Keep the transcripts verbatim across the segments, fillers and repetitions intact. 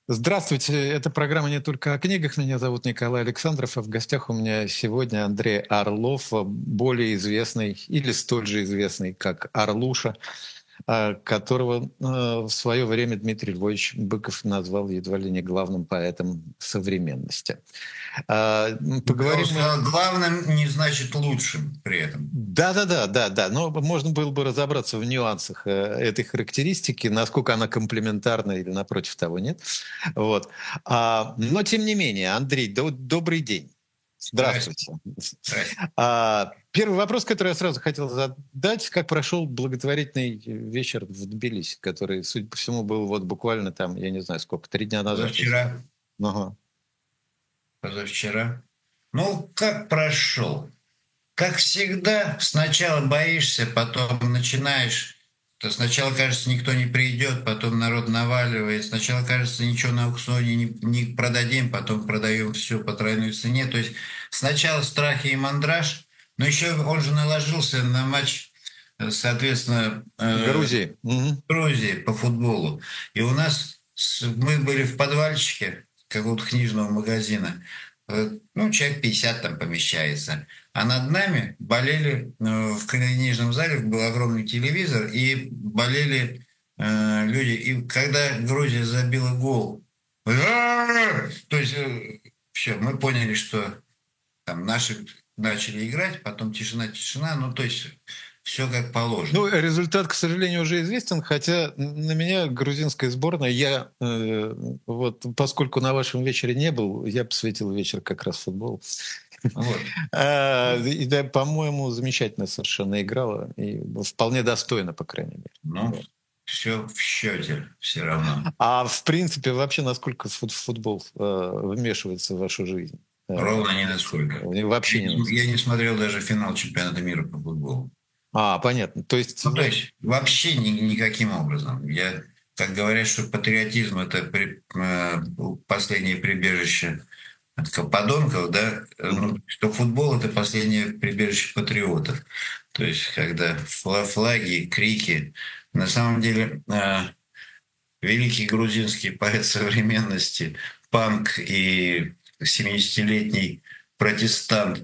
Здравствуйте, это программа «Не только о книгах». Меня зовут Николай Александров, а в гостях у меня сегодня Андрей Орлов, более известный или столь же известный, как Орлуша, а, которого э, в свое время Дмитрий Львович Быков назвал едва ли не главным поэтом современности. А, м, Я Поговорим мы... сказал, главным не значит лучшим при этом. Да-да-да, да-да, но можно было бы разобраться в нюансах э, этой характеристики, насколько она комплементарна или, напротив того, нет. Вот. А, но, тем не менее, Андрей, до- добрый день. Здрасте. Здравствуйте. Здрасте. А, первый вопрос, который я сразу хотел задать: как прошел благотворительный вечер в Тбилиси, который, судя по всему, был вот буквально там, я не знаю сколько, три дня назад? Позавчера. Ага. Позавчера. Ну, как прошел? Как всегда, сначала боишься, потом начинаешь. То сначала кажется, никто не придет, потом народ наваливает. Сначала кажется, ничего на аукционе не, не продадим, потом продаем все по тройной цене. То есть сначала страхи и мандраж, но еще он же наложился на матч, э, соответственно, э, Грузии. Мгм. Грузии по футболу. И у нас с- мы были в подвальчике какого-то книжного магазина. Э, Ну, человек пятьдесят там помещается. А над нами болели, э, в книжном зале был огромный телевизор, и болели э, люди. И когда Грузия забила гол, то есть все, мы поняли, что там наши начали играть, потом тишина-тишина, ну, то есть все как Ну, положено. результат, к сожалению, уже известен, хотя на меня грузинская сборная, я э, вот, поскольку на вашем вечере не был, я посвятил вечер как раз футболу. Вот. А, И, да, по-моему, замечательно совершенно играла, и вполне достойно, по крайней мере. Ну, Вот. все в счете все равно. А в принципе, вообще, насколько фут- футбол э, вмешивается в вашу жизнь? Э, Ровно ни насколько. Вообще Я не не, насколько. я не смотрел даже финал чемпионата мира по футболу. А, понятно. То есть, Ну, то э, есть вообще ни- никаким образом. Я, как говорят, что патриотизм — это при- э, последнее прибежище от подонков, да, э, ну, мгм. что футбол — это последнее прибежище патриотов. То есть когда фла- флаги, крики. На самом деле э, великий грузинский поэт современности, панк и семидесятилетний протестант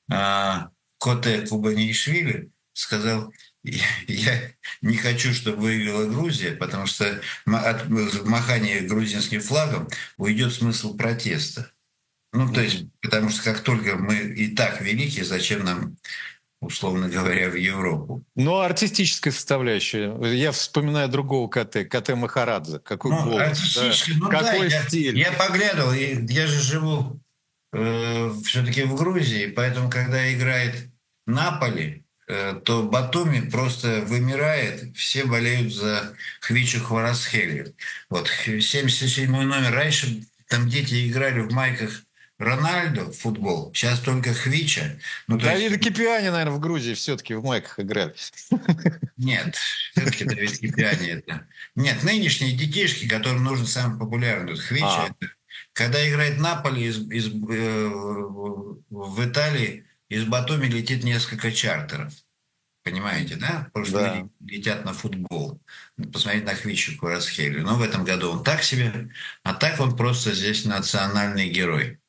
а, Коте Кубанишвили сказал: «Я я не хочу, чтобы выиграла Грузия, потому что ма- от махания грузинским флагом уйдет смысл протеста». Ну, то есть, Мгм. потому что как только мы и так великие, зачем нам, условно говоря, в Европу? Но артистическая составляющая. Я вспоминаю другого КТ, КТ Махарадзе. Какой Ну, голос, да? артистически, ну да, Какой я, стиль. я поглядывал, и я же живу все-таки в Грузии, поэтому, когда играет Наполи, э, то Батуми просто вымирает, все болеют за Хвичу Хварасхелию. Вот, х- семьдесят седьмой номер. Раньше там дети играли в майках Рональдо в футбол, сейчас только Хвича. Ну, то есть, Давида Кипиани, наверное, в Грузии все-таки в майках играли. нет, все-таки Давид Кипиани это. Нет, нынешние детишки, которым нужен самый популярный, вот Хвича, А, это. Когда играет Наполи из, из, э, в Италии, из Батуми летит несколько чартеров. Понимаете, да? Потому что да. люди летят на футбол. Посмотреть на Хвичу Кварацхелию. Но в этом году он так себе, а так он просто здесь национальный герой.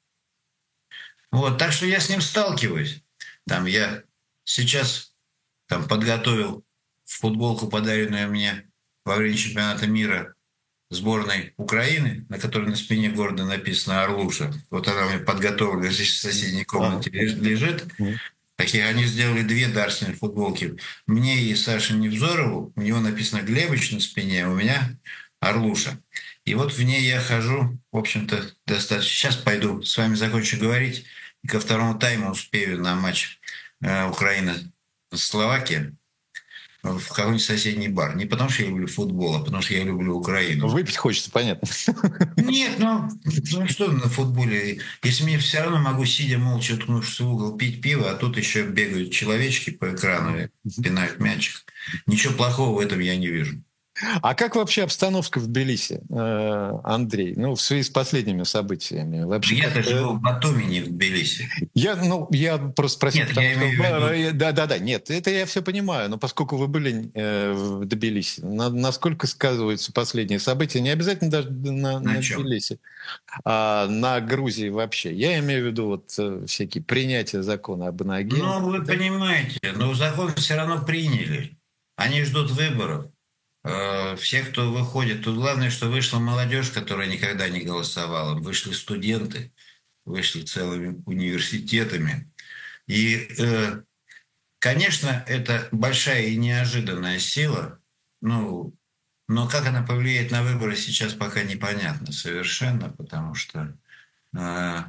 Вот, так что я с ним сталкиваюсь. Там я сейчас там подготовил футболку, подаренную мне во время чемпионата мира сборной Украины, на которой на спине города написано «Орлуша». Вот она у меня подготовлена, здесь в соседней Ага. комнате лежит. Мгм. Такие они сделали две дарственные футболки. Мне и Саше Невзорову, у него написано «Глебыч» на спине, а у меня «Орлуша». И вот в ней я хожу, в общем-то, достаточно. Сейчас пойду с вами закончу говорить, и ко второму тайму успею на матч э, Украина-Словакия в какой-нибудь соседний бар. Не потому что я люблю футбол, а потому что я люблю Украину. Выпить хочется, понятно. Нет, ну, ну что на футболе? Если мне все равно могу, сидя молча, уткнувшись в угол, пить пиво, а тут еще бегают человечки по экрану и пинают мячик. Ничего плохого в этом я не вижу. А как вообще обстановка в Тбилиси, э, Андрей? Ну, в связи с последними событиями. Но Вообще я-то как-то... живу в Батуми, не в Тбилиси. Я, ну, я просто спросил, Нет, потому я что... имею в виду, Да, да, да, нет, это я все понимаю, но поскольку вы были э, в Тбилиси, на- насколько сказываются последние события, не обязательно даже на, на на чем. Тбилиси, а на Грузии вообще. Я имею в виду вот э, всякие принятия закона об Ну, иноагентах и вы так. понимаете, но закон все равно приняли. Они ждут выборов. Э, Все, кто выходит, тут главное, что вышла молодежь, которая никогда не голосовала. Вышли студенты, вышли целыми университетами. И, э, конечно, это большая и неожиданная сила. Ну, но как она повлияет на выборы, сейчас пока непонятно совершенно, потому что э,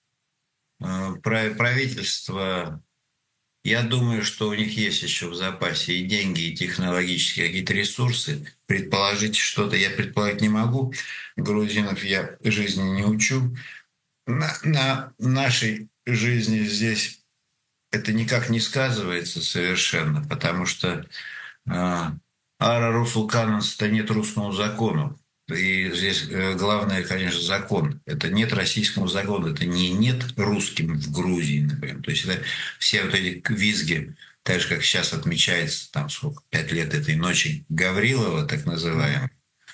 э, прав- правительство, я думаю, что у них есть еще в запасе и деньги, и технологические какие-то ресурсы. Предположить что-то я предполагать не могу. Грузинов я жизни не учу. На, на нашей жизни здесь это никак не сказывается совершенно, потому что а, Ара Русулкананс — это нет русскому закону. И здесь э, главное, конечно, закон. Это нет российскому закону. Это не нет русским в Грузии, например. То есть это все вот эти визги, так же, как сейчас отмечается, там сколько, пять лет этой ночи Гаврилова, так называемой,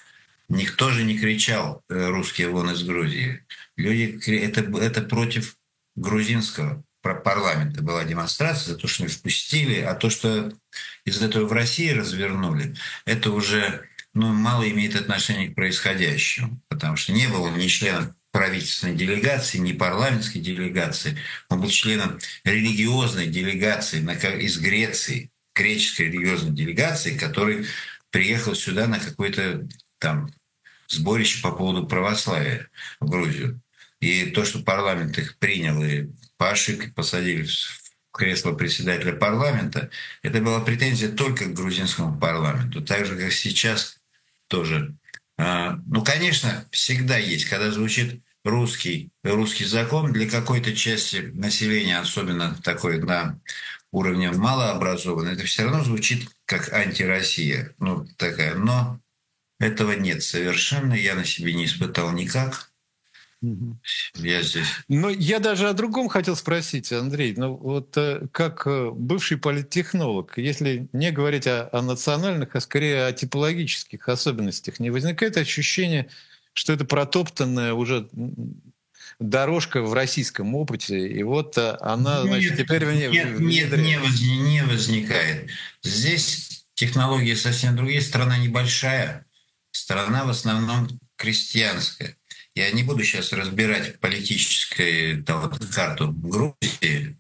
никто же не кричал э, «русские вон из Грузии». Люди, это, это против грузинского парламента была демонстрация за то, что не впустили, а то, что из этого в России развернули, это уже ну, мало имеет отношения к происходящему, потому что не было ни членом правительственной делегации, ни парламентской делегации. Он был членом религиозной делегации из Греции, греческой религиозной делегации, который приехал сюда на какой-то там сборище по поводу православия в Грузию. И то, что парламент их принял и по ошибке посадили в кресло председателя парламента, это была претензия только к грузинскому парламенту. Так же, как сейчас тоже. Ну, конечно, всегда есть, когда звучит русский, русский закон для какой-то части населения, особенно такой на уровне малообразованной, это все равно звучит как антироссия. Ну, такая. Но этого нет совершенно, я на себе не испытал никак. Мгм. Я здесь... Но я даже о другом хотел спросить, Андрей. Ну вот э, как э, бывший политтехнолог, если не говорить о, о национальных, а скорее о типологических особенностях, не возникает ощущение, что это протоптанная уже м, дорожка в российском опыте, и вот э, она, значит, Нет, теперь в ней нет, нет, не, внедряется? возни- не возникает. Здесь технологии совсем другие, страна небольшая, страна в основном крестьянская. Я не буду сейчас разбирать политическую там, вот, карту Грузии,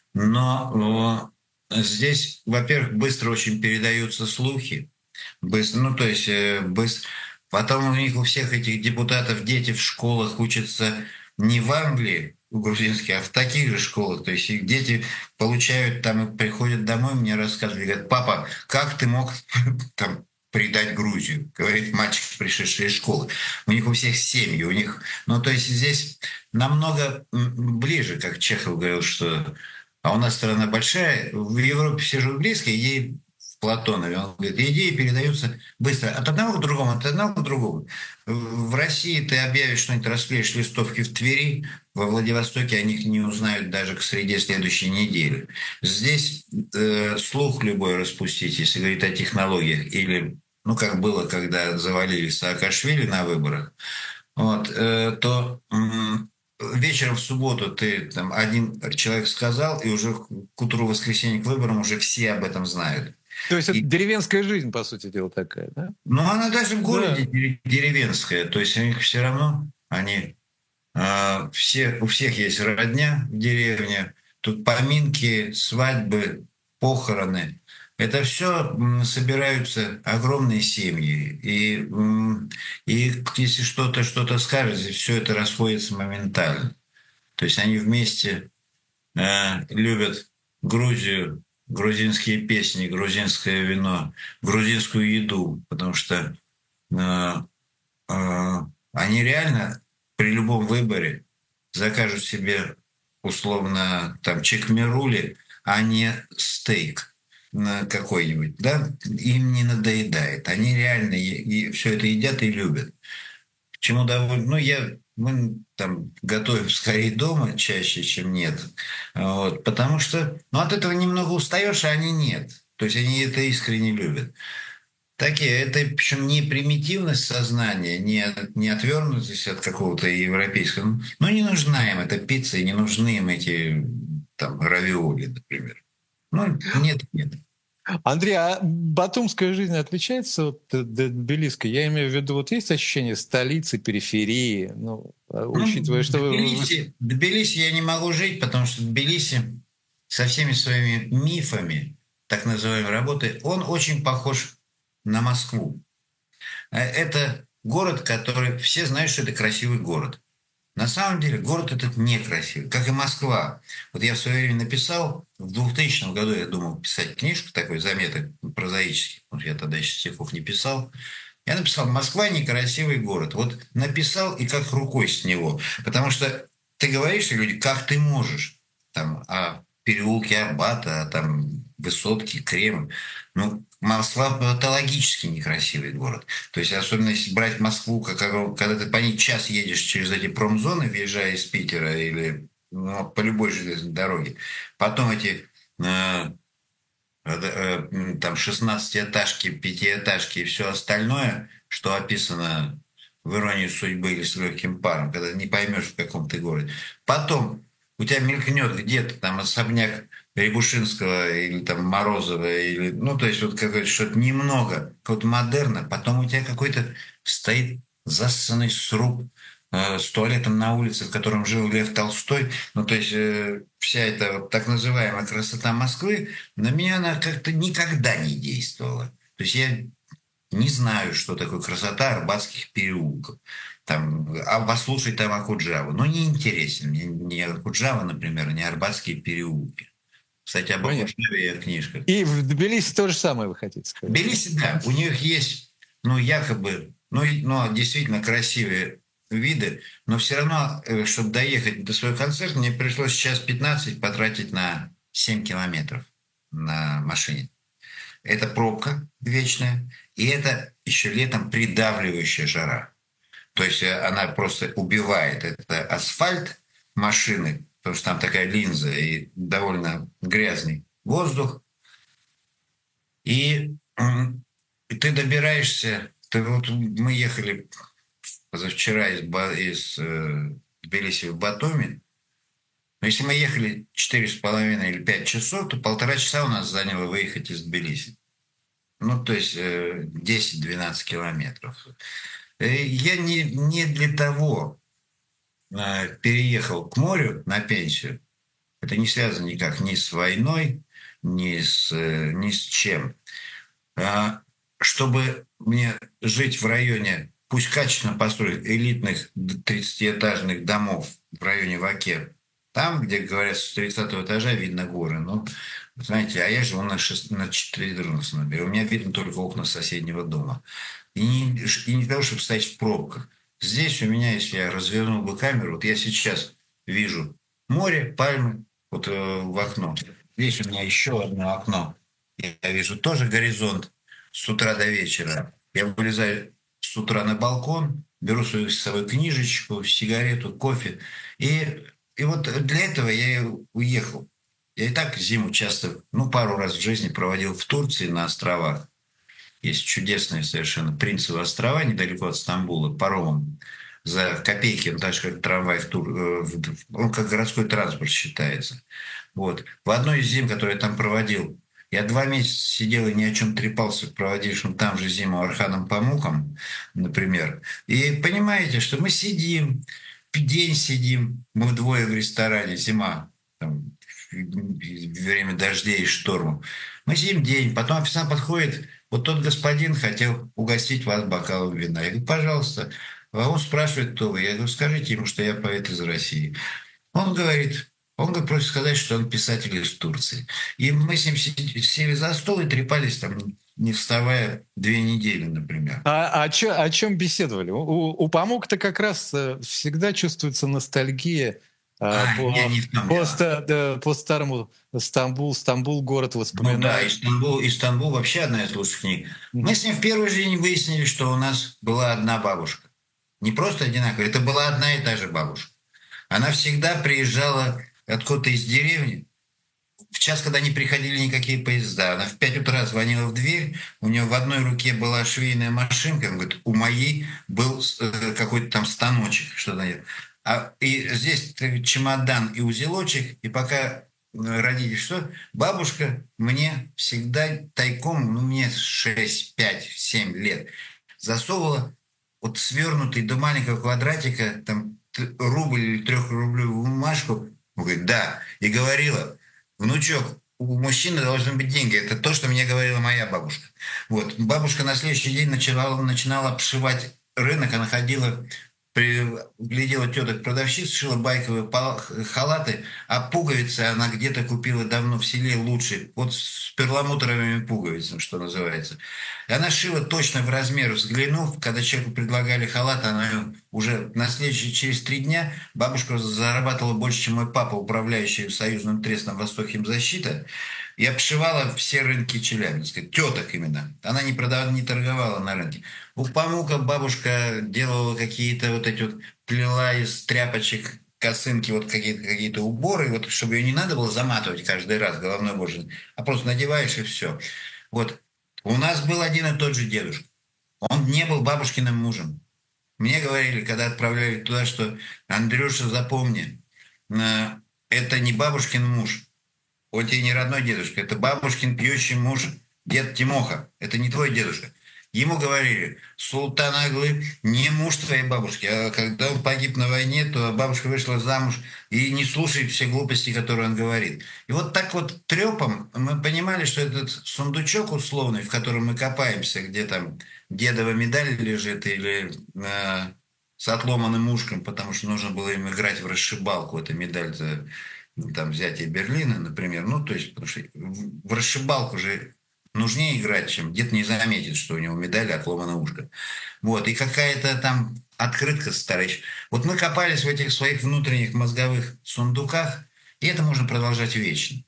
но э, здесь, во-первых, быстро очень передаются слухи. Быстро, ну, то есть э, быстро. Потом у них у всех этих депутатов дети в школах учатся не в Англии, у грузинских, а в таких же школах. То есть их дети получают там и приходят домой, мне рассказывали, говорят: папа, как ты мог там предать Грузию? Говорит мальчик, пришедший из школы. У них у всех семьи, у них... Ну, то есть здесь намного ближе, как Чехов говорил, что... А у нас страна большая, в Европе все живут близко, ей в Платонове. Он говорит, идеи передаются быстро от одного к другому, от одного к другому. В России ты объявишь что-нибудь, расклеишь листовки в Твери, во Владивостоке о них не узнают даже к среде следующей недели. Здесь э, слух любой распустить, если говорить о технологиях, или, ну, как было, когда завалили Саакашвили на выборах, вот, э, то м, вечером в субботу ты там один человек сказал, и уже к утру воскресенья к выборам уже все об этом знают. То есть это И, деревенская жизнь, по сути дела, такая, да? ну, она даже в городе Да. дерев- деревенская, то есть у них все равно, они а, все, у всех есть родня в деревне, тут поминки, свадьбы, похороны. Это все собираются огромные семьи. И, м, и если что-то что-то скажете, все это расходится моментально. То есть они вместе э, любят Грузию, грузинские песни, грузинское вино, грузинскую еду, потому что э, э, они реально при любом выборе закажут себе условно там чекмерули, а не стейк. на какой-нибудь, да, им не надоедает. Они реально все это едят и любят. Чему довольно... Ну, я... Мы там готовим скорее дома чаще, чем нет. Вот, потому что ну, от этого немного устаешь, а они нет. То есть они это искренне любят. Такие, это причем не примитивность сознания, не, не отвернутость от какого-то европейского. Ну, не нужна им эта пицца, и не нужны им эти там равиоли, например. Ну, нет, нет. Андрей, а батумская жизнь отличается от тбилисской? Я имею в виду, вот есть ощущение столицы, периферии? Ну, Ну, учитывая, что вы... Тбилиси, Тбилиси я не могу жить, потому что Тбилиси со всеми своими мифами, так называемой работы, он очень похож на Москву. Э, Это город, который все знают, что это красивый город. На самом деле город этот некрасивый, как и Москва. Вот я в свое время написал, в двухтысячном году я думал писать книжку, такой заметок прозаический, потому что я тогда еще стихов не писал. Я написал «Москва – некрасивый город». Вот написал и как рукой с него. Потому что ты говоришь, и люди, как ты можешь? Там, о переулке Арбата, о там, Высотке, Кремль. Ну, Москва патологически некрасивый город. То есть, особенно если брать Москву, как, когда ты по ней час едешь через эти промзоны, въезжая из Питера или ну, по любой железной дороге. Потом эти э, там шестнадцатиэтажки, пятиэтажки и все остальное, что описано в «Иронии судьбы» или «С легким паром», когда не поймешь, в каком ты городе. Потом у тебя мелькнет где-то там особняк Рябушинского или там Морозова, или, ну, то есть вот какое-то что-то немного, какого-то модерна, потом у тебя какой-то стоит зассанный сруб э, с туалетом на улице, в котором жил Лев Толстой. Ну, то есть э, вся эта вот так называемая красота Москвы, на меня она как-то никогда не действовала. То есть я не знаю, что такое красота арбатских переулков. Там, а послушать там Акуджаву. Но не интересен мне ни Акуджава, например, ни арбатские переулки. Кстати, об Понятно. Акуджаве я книжка. И в Тбилиси то же самое вы хотите В сказать? Тбилиси, да, у них есть, ну, якобы, ну, и- ну, действительно красивые виды, но все равно, э, чтобы доехать до своего концерта, мне пришлось час пятнадцать потратить на семь километров на машине. Это пробка вечная, и это еще летом придавливающая жара. То есть э, она просто убивает. Это асфальт машины, потому что там такая линза и довольно грязный воздух. И, м, и ты добираешься. Ты, вот мы ехали позавчера из, Ба- из э, Тбилиси в Батуми. Но если мы ехали четыре с половиной или пять часов, то полтора часа у нас заняло выехать из Тбилиси. Ну, то есть э, десять-двенадцать километров. Э, Я не, не для того э, переехал к морю на пенсию. Это не связано никак ни с войной, ни с, э, ни с чем. А, чтобы мне жить в районе, пусть качественно построенных элитных тридцатиэтажных домов в районе Ваке, там, где, говорят, с тридцатого этажа видно горы. Ну, знаете, а я живу на, шест... на четырнадцатом этаже. У меня видно только окна соседнего дома. И не, и не для того, чтобы стоять в пробках. Здесь у меня, если я развернул бы камеру, вот я сейчас вижу море, пальмы, вот э, в окно. Здесь у меня еще одно окно. Я вижу тоже горизонт с утра до вечера. Я вылезаю с утра на балкон, беру свою с собой книжечку, сигарету, кофе. И, и вот для этого я и уехал. Я и так зиму часто, ну, пару раз в жизни проводил в Турции на островах. Есть чудесные совершенно Принцевы острова, недалеко от Стамбула, паромом. За копейки, ну, так же, как трамвай в Тур... э, он как городской транспорт считается. Вот. В одной из зим, которую я там проводил, я два месяца сидел и ни о чем трепался в проводившем там же зиму Арханом Памуком, например. И понимаете, что мы сидим, день сидим, мы вдвое в ресторане, зима, там, время дождей и штормов. Мы сидим день, потом официант подходит, вот тот господин хотел угостить вас бокалом вина. Я говорю, пожалуйста. А он спрашивает, кто вы. Я говорю, скажите ему, что я поэт из России. Он говорит, он просит сказать, что он писатель из Турции. И мы с ним сели за стол и трепались там, не вставая, две недели, например. А, а чё, о чем беседовали? У, у Памука-то как раз э, всегда чувствуется ностальгия А, А, не, по, не в том по, дело. ста- да, по старому Стамбул, Стамбул, город Ну да, воспоминаний. Истанбул, Истанбул вообще одна из лучших книг. Мы с ним в первый же день выяснили, что у нас была одна бабушка. Не просто одинаковая, это была одна и та же бабушка. Она всегда приезжала откуда-то из деревни. В час, когда не приходили никакие поезда, она в пять утра звонила в дверь, у нее в одной руке была швейная машинка, он говорит, у моей был э, какой-то там станочек, что-то. А, и здесь чемодан и узелочек, и пока родители что, бабушка мне всегда тайком, ну мне шесть, пять, семь лет, засовывала вот свернутый до маленького квадратика, там рубль или трехрублевую бумажку, он говорит, да, и говорила, внучок, у мужчины должны быть деньги. Это то, что мне говорила моя бабушка. Вот. Бабушка на следующий день начинала, начинала обшивать рынок. Она ходила, при, глядела теток продавщиц, шила байковые халаты, а пуговицы она где-то купила давно в селе лучше. Вот с перламутровыми пуговицами, что называется. И она шила точно в размер, взглянув, когда человеку предлагали халат, она уже на следующий, через три дня бабушка зарабатывала больше, чем мой папа, управляющий союзным трестом «Восток химзащита», и обшивала все рынки Челябинска, теток именно. Она не продавала, не торговала на рынке. У Памука бабушка делала какие-то вот эти вот, плела из тряпочек косынки, вот какие-то какие уборы, вот, чтобы ее не надо было заматывать каждый раз головной болью, а просто надеваешь и все. Вот. У нас был один и тот же дедушка. Он не был бабушкиным мужем. Мне говорили, когда отправляли туда, что Андрюша, запомни, э, это не бабушкин муж. Он тебе не родной дедушка, это бабушкин пьющий муж, дед Тимоха. Это не твой дедушка. Ему говорили, Султан Аглы не муж твоей бабушки, а когда он погиб на войне, то бабушка вышла замуж и не слушает все глупости, которые он говорит. И вот так вот трепом мы понимали, что этот сундучок условный, в котором мы копаемся, где там дедова медаль лежит или э, с отломанным ушком, потому что нужно было им играть в расшибалку, эта медаль за там, взятие Берлина, например. Ну, то есть, потому что в расшибалку же нужнее играть, чем дед не заметит, что у него медаль отломана ушко. Вот, и какая-то там открытка старая. Вот мы копались в этих своих внутренних мозговых сундуках, и это можно продолжать вечно.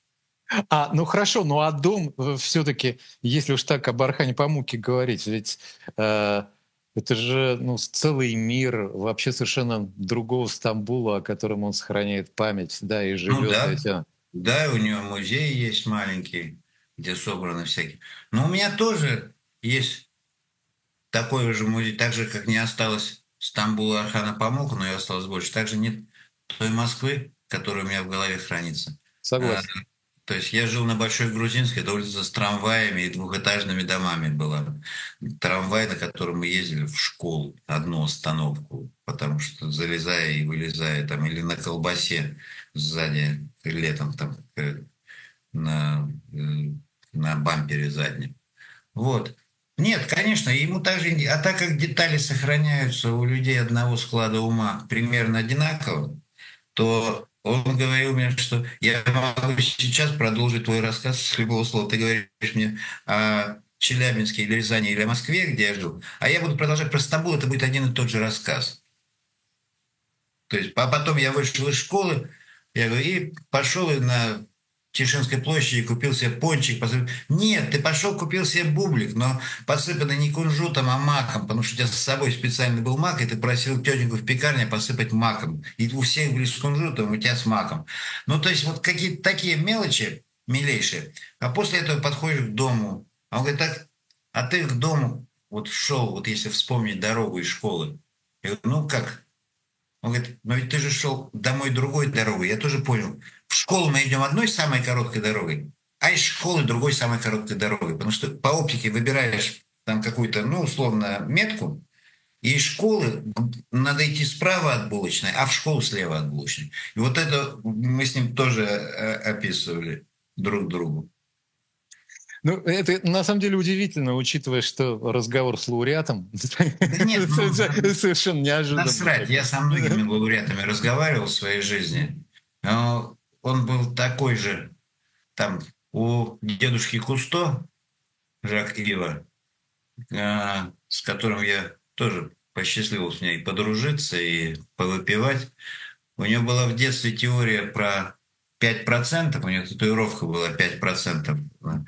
А, ну хорошо, ну а дом все-таки, если уж так об Архане Памуке говорить, ведь э, это же ну, целый мир вообще совершенно другого Стамбула, о котором он сохраняет память, да, и Ну живет да, этим. да, у него музей есть маленький, где собраны всякие. Но у меня тоже есть такой же музей, так же, как не осталось Стамбула Архана Памука, но и осталось больше. Также нет той Москвы, которая у меня в голове хранится. А, Согласен. То есть я жил на Большой Грузинской, это улица с трамваями и двухэтажными домами была. Трамвай, на котором мы ездили в школу, одну остановку, потому что залезая и вылезая там, или на колбасе сзади, летом там э, на, э, на бампере заднем. Вот. Нет, конечно, ему также, а так как детали сохраняются у людей одного склада ума примерно одинаково, то он говорил мне, что я могу сейчас продолжить твой рассказ с любого слова. Ты говоришь мне о Челябинске или Рязани или о Москве, где я жил, а я буду продолжать про Стамбул, это будет один и тот же рассказ. То есть, а потом я вышел из школы, я говорю, и пошел на Тишинской площади купил себе пончик. Посып... Нет, ты пошел купил себе бублик, но посыпанный не кунжутом, а маком, потому что у тебя с собой специальный был мак, и ты просил тетеньку в пекарне посыпать маком. И у всех были с кунжутом, у тебя с маком. Ну, то есть вот какие-то такие мелочи милейшие. А после этого подходишь к дому, а он говорит, так, а ты к дому вот шел, вот если вспомнить дорогу из школы. Я говорю, ну как? Он говорит, но ведь ты же шел домой другой дорогой. Я тоже понял. В школу мы идем одной самой короткой дорогой, а из школы другой самой короткой дорогой. Потому что по оптике выбираешь там какую-то, ну, условно, метку, и из школы надо идти справа от булочной, а в школу слева от булочной. И вот это мы с ним тоже описывали друг другу. Ну, это на самом деле удивительно, учитывая, что разговор с лауреатом Да нет, ну, совершенно неожиданно. насрать. Я со многими лауреатами разговаривал в своей жизни. Но он был такой же. Там у дедушки Кусто, Жак Ива, с которым я тоже посчастливился с ней подружиться и повыпивать. У него была в детстве теория про пять процентов, у него татуировка была пять процентов на,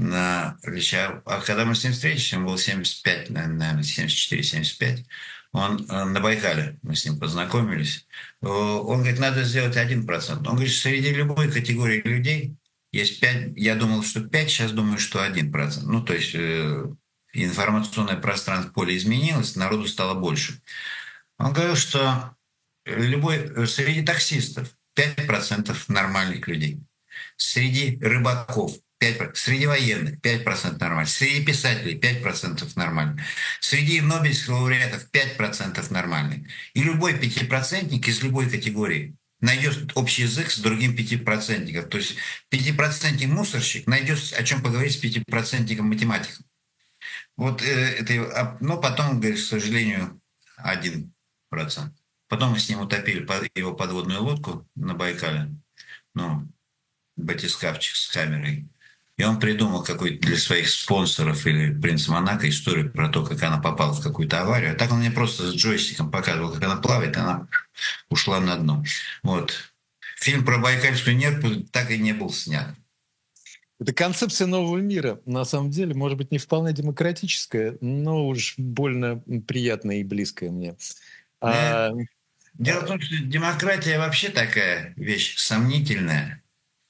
на плече. А когда мы с ним встретились, ему было семьдесят пять, наверное, семьдесят четыре семьдесят пять. Он э, на Байкале, мы с ним познакомились. Э, Он говорит, надо сделать один процент. Он говорит, среди любой категории людей есть пять. Я думал, что пять, сейчас думаю, что один процент. Ну, то есть э, информационное пространство поля изменилось, народу стало больше. Он говорил, что любой, среди таксистов пять процентов нормальных людей. Среди рыбаков пять процентов, среди военных пять процентов нормальных, среди писателей пять процентов нормальных, среди нобелевских лауреатов пять процентов нормальных. И любой пятипроцентник из любой категории найдет общий язык с другим пятипроцентником. То есть пятипроцентник мусорщик найдет о чем поговорить с пятипроцентником математиком. Вот э, это, но потом, говорит, к сожалению, один процент. Потом мы с ним утопили его подводную лодку на Байкале, ну, батискафчик с камерой. И он придумал какой-то для своих спонсоров или принц Монако историю про то, как она попала в какую-то аварию. А так он мне просто с джойстиком показывал, как она плавает, и она ушла на дно. Вот. Фильм про Байкальскую нерпу так и не был снят. Это концепция нового мира, на самом деле, может быть, не вполне демократическая, но уж больно приятная и близкая мне. Э, А, Дело в а, том, что демократия вообще такая вещь сомнительная.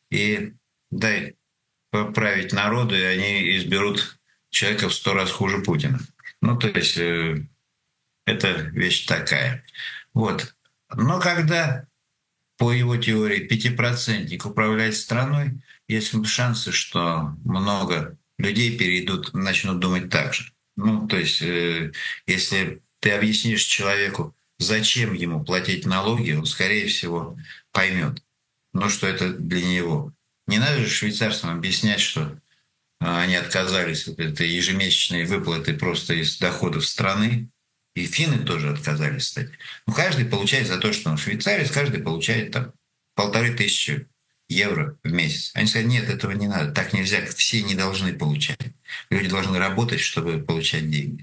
И дай поправить народу, и они изберут человека в сто раз хуже Путина. Ну, то есть э, это вещь такая. Вот. Но когда, по его теории, пятипроцентник управляет страной, есть шансы, что много людей перейдут, начнут думать так же. Ну, то есть, э, если ты объяснишь человеку, зачем ему платить налоги, он, скорее всего, поймет, ну, что это для него. Не надо же швейцарцам объяснять, что а, они отказались от этой ежемесячной выплаты просто из доходов страны. И финны тоже отказались, кстати. Ну, каждый получает за то, что он швейцарец, каждый получает там полторы тысячи евро в месяц. Они сказали, нет, этого не надо, так нельзя, все не должны получать. Люди должны работать, чтобы получать деньги.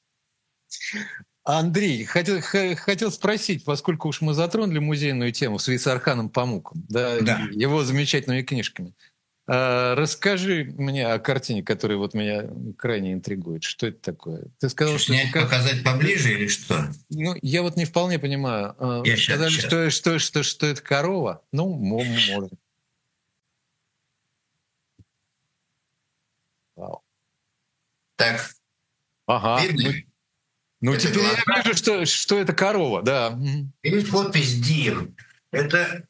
Андрей, хотел, х- хотел спросить, поскольку уж мы затронули музейную тему в связи с Арханом Памуком, да, и Да. его замечательными книжками. А, расскажи мне о картине, которая вот меня крайне интригует. Что это такое? Ты сказал, Что, что это снять, ка- показать поближе или что? ну, я вот не вполне понимаю. А, Я сейчас, сказали, сейчас. что, что, что, что это корова? Ну, мо- может. Вау. Так, Ага. видно? Ну, ну, Это теперь я глаза. вижу, что, что это корова, да. Мгм. Видишь подпись Дием. Это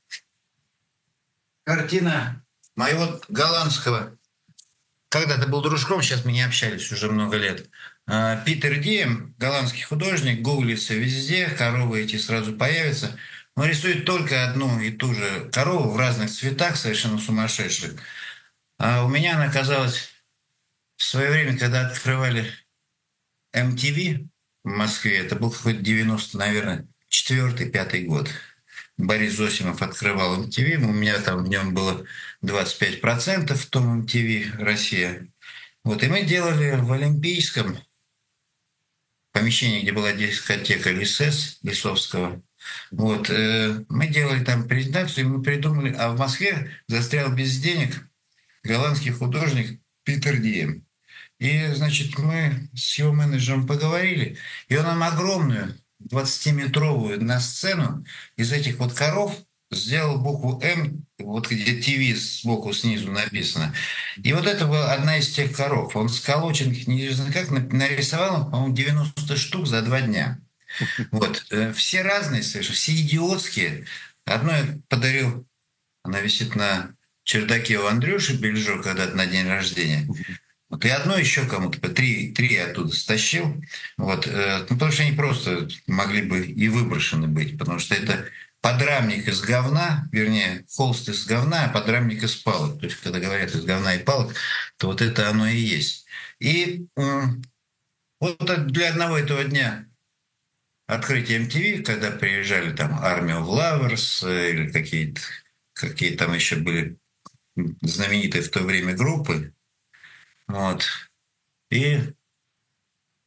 картина моего голландского. Когда-то был дружком, сейчас мы не общались уже много лет. А, Питер Дием, голландский художник, гуглится везде, коровы эти сразу появятся. Он рисует только одну и ту же корову в разных цветах, совершенно сумасшедших. А у меня она оказалась в свое время, когда открывали эм ти ви в Москве, это был какой-то девяносто, наверное, четвертый, пятый год. Борис Зосимов открывал эм ти ви, у меня там в нем было двадцать пять процентов в том эм ти ви «Россия». Вот, и мы делали в Олимпийском помещении, где была дискотека Лисес Лисовского. Вот, э, мы делали там презентацию, и мы придумали, а в Москве застрял без денег голландский художник Питер Дием. И, значит, мы с его менеджером поговорили, и он нам огромную двадцатиметровую на сцену из этих вот коров сделал букву «М», вот где «ти ви» сбоку снизу написано. И вот это была одна из тех коров. Он сколочен, неизвестно как, нарисовал, по-моему, девяносто штук за два дня. Вот. Э, Все разные совершенно, все идиотские. Одно я подарил, она висит на чердаке у Андрюши Бельжо когда-то на день рождения. Вот и одно еще кому-то, три, три я оттуда стащил. Вот, э, ну, потому что они просто могли бы и выброшены быть, потому что это подрамник из говна, вернее, холст из говна, а подрамник из палок. То есть, когда говорят из говна и палок, то вот это оно и есть. И э, вот для одного этого дня открытия эм ти ви, когда приезжали там Army of Lovers э, или какие-то какие там еще были знаменитые в то время группы, вот, и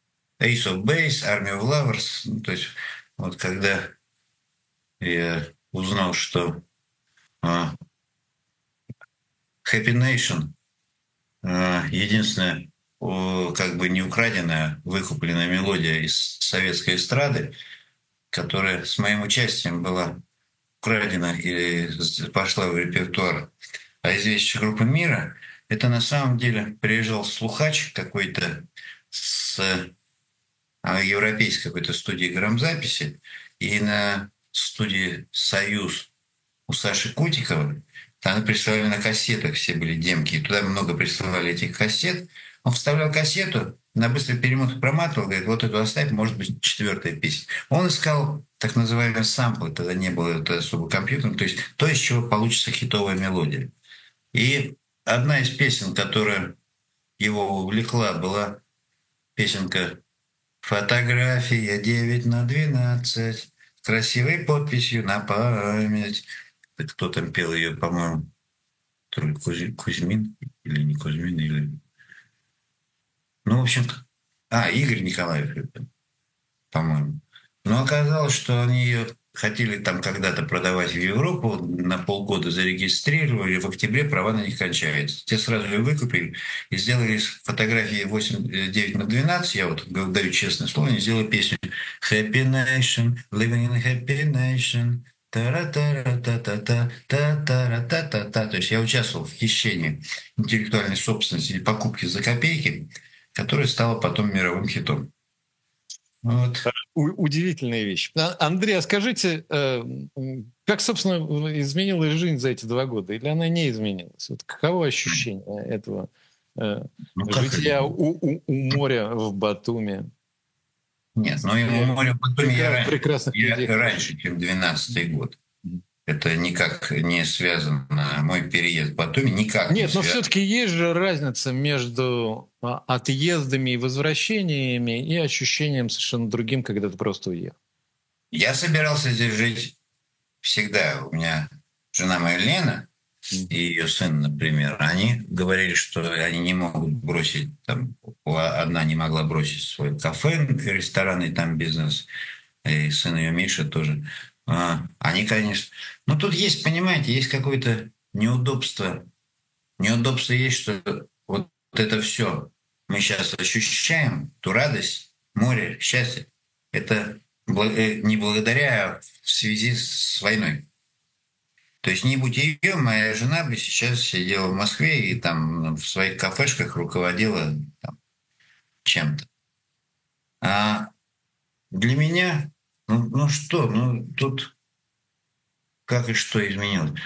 Ace of Base, Army of Lovers, ну, то есть вот когда я узнал, что а, Happy Nation а, единственная о, как бы не украденная, выкупленная мелодия из советской эстрады, которая с моим участием была украдена или пошла в репертуар а известия группы «Мира», это на самом деле приезжал слухач какой-то с а, европейской какой-то студии грамзаписи, и на студии «Союз» у Саши Кутикова там присылали на кассетах, все были демки, и туда много присылали этих кассет. Он вставлял кассету, на быстрый перемотку проматывал, говорит, вот эту оставь, может быть, четвертая песня. Он искал так называемые самплы, тогда не было это особо компьютером, то есть то, из чего получится хитовая мелодия. И одна из песен, которая его увлекла, была песенка «Фотография девять на двенадцать» с красивой подписью на память. Кто там пел ее, по-моему, то ли Кузьмин или не Кузьмин, или... Ну, в общем, а, Игорь Николаев, по-моему. Но оказалось, что они ее хотели там когда-то продавать в Европу, на полгода зарегистрировали, в октябре права на них кончаются. Те сразу ее выкупили и сделали из фотографии восемь, девять на двенадцать, я вот даю честное слово, они сделали песню «Happy Nation, living in a happy nation». Та-ра-та-ра-та-та-та-та-та-та-та. То есть я участвовал в хищении интеллектуальной собственности и покупке за копейки, которая стала потом мировым хитом. Вот. Удивительная вещь. Андрей, а скажите, как, собственно, изменилась жизнь за эти два года? Или она не изменилась? Вот каково ощущение этого ну, жития у, у, у моря в Батуми? Нет, но и у моря в Батуми я, прекрасных я людей. раньше, чем двенадцатый год. Это никак не связано. Мой переезд в Батуми никак Нет, не но связан. все-таки есть же разница между отъездами и возвращениями и ощущением совершенно другим, когда ты просто уехал. Я собирался здесь жить всегда. У меня жена моя Лена и ее сын, например, они говорили, что они не могут бросить, там, одна не могла бросить свой кафе, ресторанный там бизнес, и сын ее Миша тоже. Они, конечно... Ну, тут есть, понимаете, есть какое-то неудобство. Неудобство есть, что вот это все мы сейчас ощущаем, ту радость, море, счастье. Это не благодаря, а в связи с войной. То есть не будь ее, моя жена бы сейчас сидела в Москве и там в своих кафешках руководила там, чем-то. А для меня... Ну, ну что, ну тут как и что изменилось?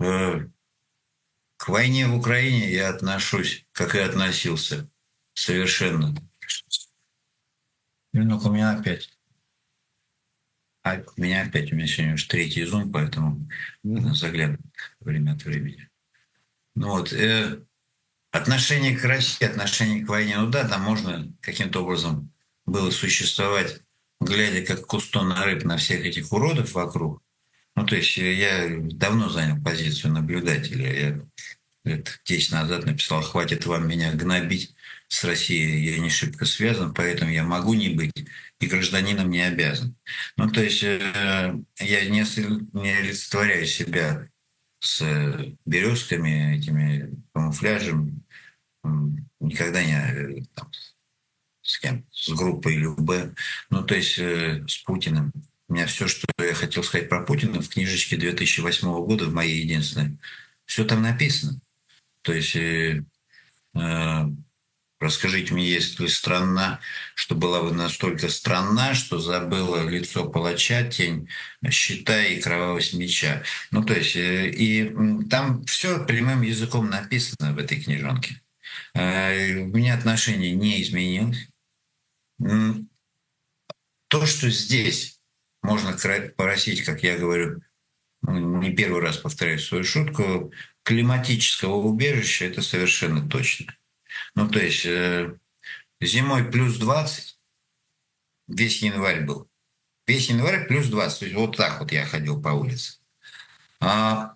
К войне в Украине я отношусь, как и относился, совершенно. Ну-ка, у меня опять. А у меня опять, у меня сегодня уже третий зум, поэтому надо заглядывать время от времени. Ну вот, э, отношение к России, отношение к войне, ну да, там можно каким-то образом было существовать, глядя как кустом на рыб на всех этих уродов вокруг. Ну, то есть я давно занял позицию наблюдателя. Я лет десять назад написал, хватит вам меня гнобить, с Россией я не шибко связан, поэтому я могу не быть и гражданином не обязан. Ну, то есть я не, не олицетворяю себя с березками, этими камуфляжем, никогда не... Там, с кем? С группой Любэ. Ну, то есть э, с Путиным. У меня все, что я хотел сказать про Путина в книжечке две тысячи восьмого года, в моей единственной, все там написано. То есть э, э, расскажите мне, есть ли страна, что была бы настолько странна, что забыла лицо палача, тень щита и кровавость меча. Ну, то есть э, и там все прямым языком написано в этой книжонке. Э, у меня отношение не изменилось. То, что здесь можно поросить, как я говорю, не первый раз повторяю свою шутку, климатического убежища, это совершенно точно. Ну, то есть э, зимой плюс двадцать, весь январь был. Весь январь плюс двадцать, то есть вот так вот я ходил по улице. А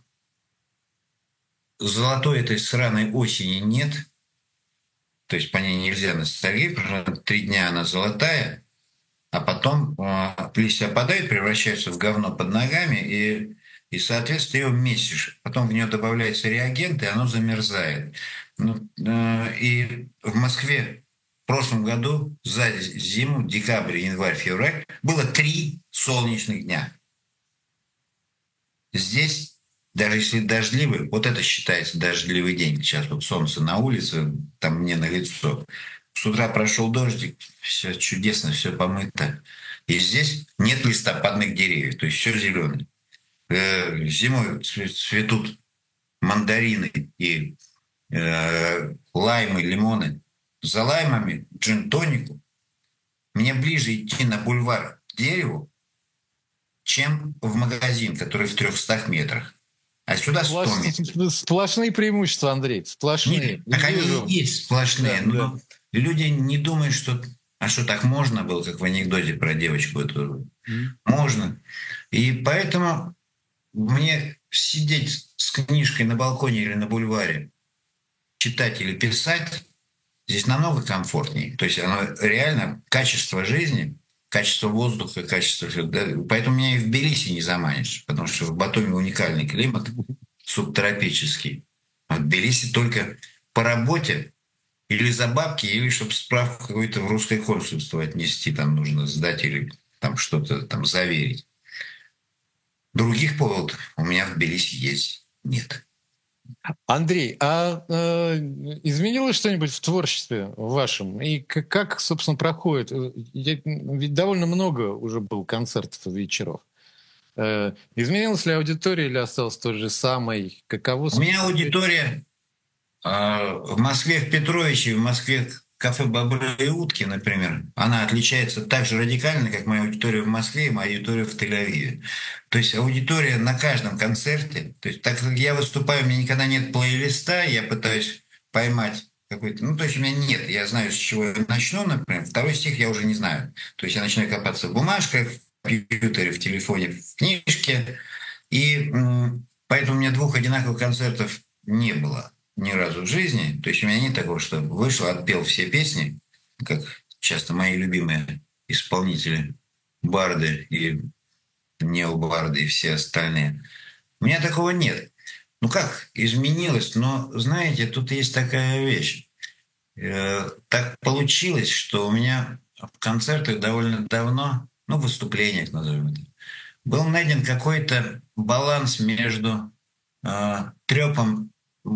золотой этой сраной осени нет, то есть по ней нельзя ностальгировать, потому что три дня она золотая, а потом э, листья опадают, превращаются в говно под ногами, и и, соответственно, ты ее месишь. Потом в нее добавляются реагенты, и оно замерзает. Ну, э, и в Москве в прошлом году за зиму, декабрь, январь, февраль, было три солнечных дня. Здесь, даже если дождливый, вот это считается дождливый день. Сейчас вот солнце на улице, там мне на лицо. С утра прошел дождик, все чудесно, все помыто. И здесь нет листопадных деревьев, то есть все зеленое. Э, Зимой цветут мандарины и э, лаймы, лимоны. За лаймами джин-тонику. Мне ближе идти на бульвар к дереву, чем в магазин, который в трехстах метрах. А сюда Сплош... сто метров. Сплошные преимущества, Андрей, сплошные. Нет, Не так они вижу. и есть сплошные, Да, да. но люди не думают, что... А что, так можно было, как в анекдоте про девочку эту? М. Можно. И поэтому мне сидеть с книжкой на балконе или на бульваре, читать или писать, здесь намного комфортнее. То есть оно реально, качество жизни, качество воздуха, качество... да, поэтому меня и в Тбилиси не заманишь, потому что в Батуми уникальный климат, субтропический. А в Тбилиси только по работе или за бабки, или чтобы справку какую-то в русское консульство отнести, там нужно сдать или там что-то там заверить. Других поводов у меня в Тбилиси есть нет. Андрей, а э, изменилось что-нибудь в творчестве вашем? И к- как, собственно, проходит? Э, я- Ведь довольно много уже было концертов и вечеров. Э, изменилась ли аудитория или осталась той же самой? Каково, У меня собственно, аудитория а, в Москве, в Петровиче, в Москве кафе «Бобры и утки», например, она отличается так же радикально, как моя аудитория в Москве и моя аудитория в Тель-Авиве. То есть аудитория на каждом концерте, то есть так как я выступаю, у меня никогда нет плейлиста, я пытаюсь поймать какой-то... Ну, то есть у меня нет, я знаю, с чего я начну, например. Второй стих я уже не знаю. То есть я начинаю копаться в бумажках, в компьютере, в телефоне, в книжке. И м, поэтому у меня двух одинаковых концертов не было ни разу в жизни. То есть у меня нет такого, что вышел, отпел все песни, как часто мои любимые исполнители, барды и необарды и все остальные. У меня такого нет. Ну как, изменилось, но, знаете, тут есть такая вещь. Э, так получилось, что у меня в концертах довольно давно, ну, в выступлениях, назовем это, был найден какой-то баланс между э, трепом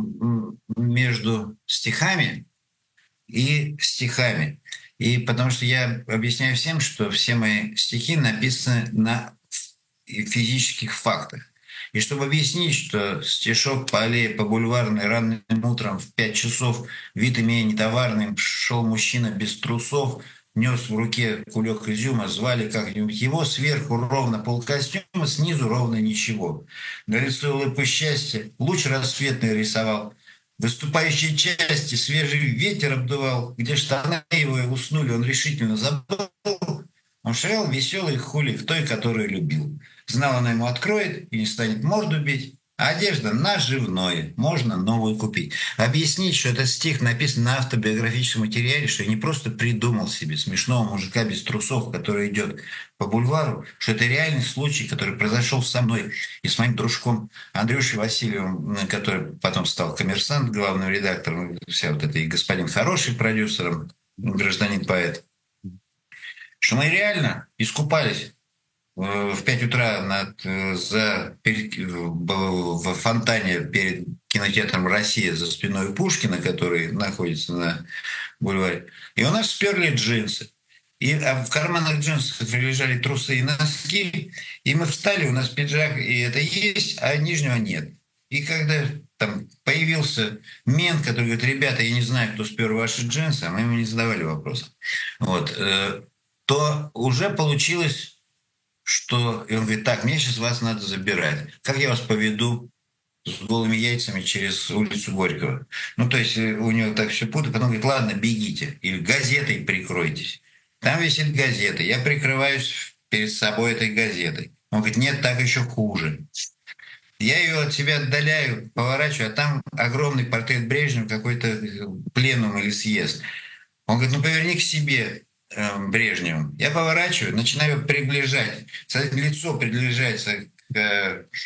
между стихами и стихами. И потому что я объясняю всем, что все мои стихи написаны на физических фактах. И чтобы объяснить, что стишок по аллее, по бульварной ранним утром в пять часов, вид имея нетоварным, шел мужчина без трусов, нес в руке кулек изюма, звали как-нибудь его, сверху ровно полкостюма, снизу ровно ничего. На лицо улыбку счастья луч рассветный рисовал. Выступающие части свежий ветер обдувал, где штаны его уснули, он решительно забыл. Он шагал веселый хули в той, которую любил. Знал, она ему откроет и не станет морду бить. А одежда наживное, можно новую купить. Объяснить, что этот стих написан на автобиографическом материале, что я не просто придумал себе смешного мужика без трусов, который идет по бульвару, что это реальный случай, который произошел со мной и с моим дружком Андрюшей Васильевым, который потом стал «Коммерсант», главным редактором, вся вот это, и господин Хороший продюсером, гражданин поэт, что мы реально искупались в пять утра над, за, в фонтане перед кинотеатром «Россия» за спиной Пушкина, который находится на бульваре. И у нас сперли джинсы. И а в карманах джинсов лежали трусы и носки. И мы встали, у нас пиджак, и это есть, а нижнего нет. И когда там появился мент, который говорит: ребята, я не знаю, кто спер ваши джинсы, а мы ему не задавали вопросов. Вот, то уже получилось, что... И он говорит: так, мне сейчас вас надо забирать. Как я вас поведу с голыми яйцами через улицу Горького? Ну, то есть у него так все путает. Потом говорит: ладно, бегите. Или газетой прикройтесь. Там висит газета. Я прикрываюсь перед собой этой газетой. Он говорит: нет, так еще хуже. Я ее от себя отдаляю, поворачиваю, а там огромный портрет Брежнева, какой-то пленум или съезд. Он говорит: ну, поверни к себе Брежневым. Я поворачиваю, начинаю приближать. Лицо приближается к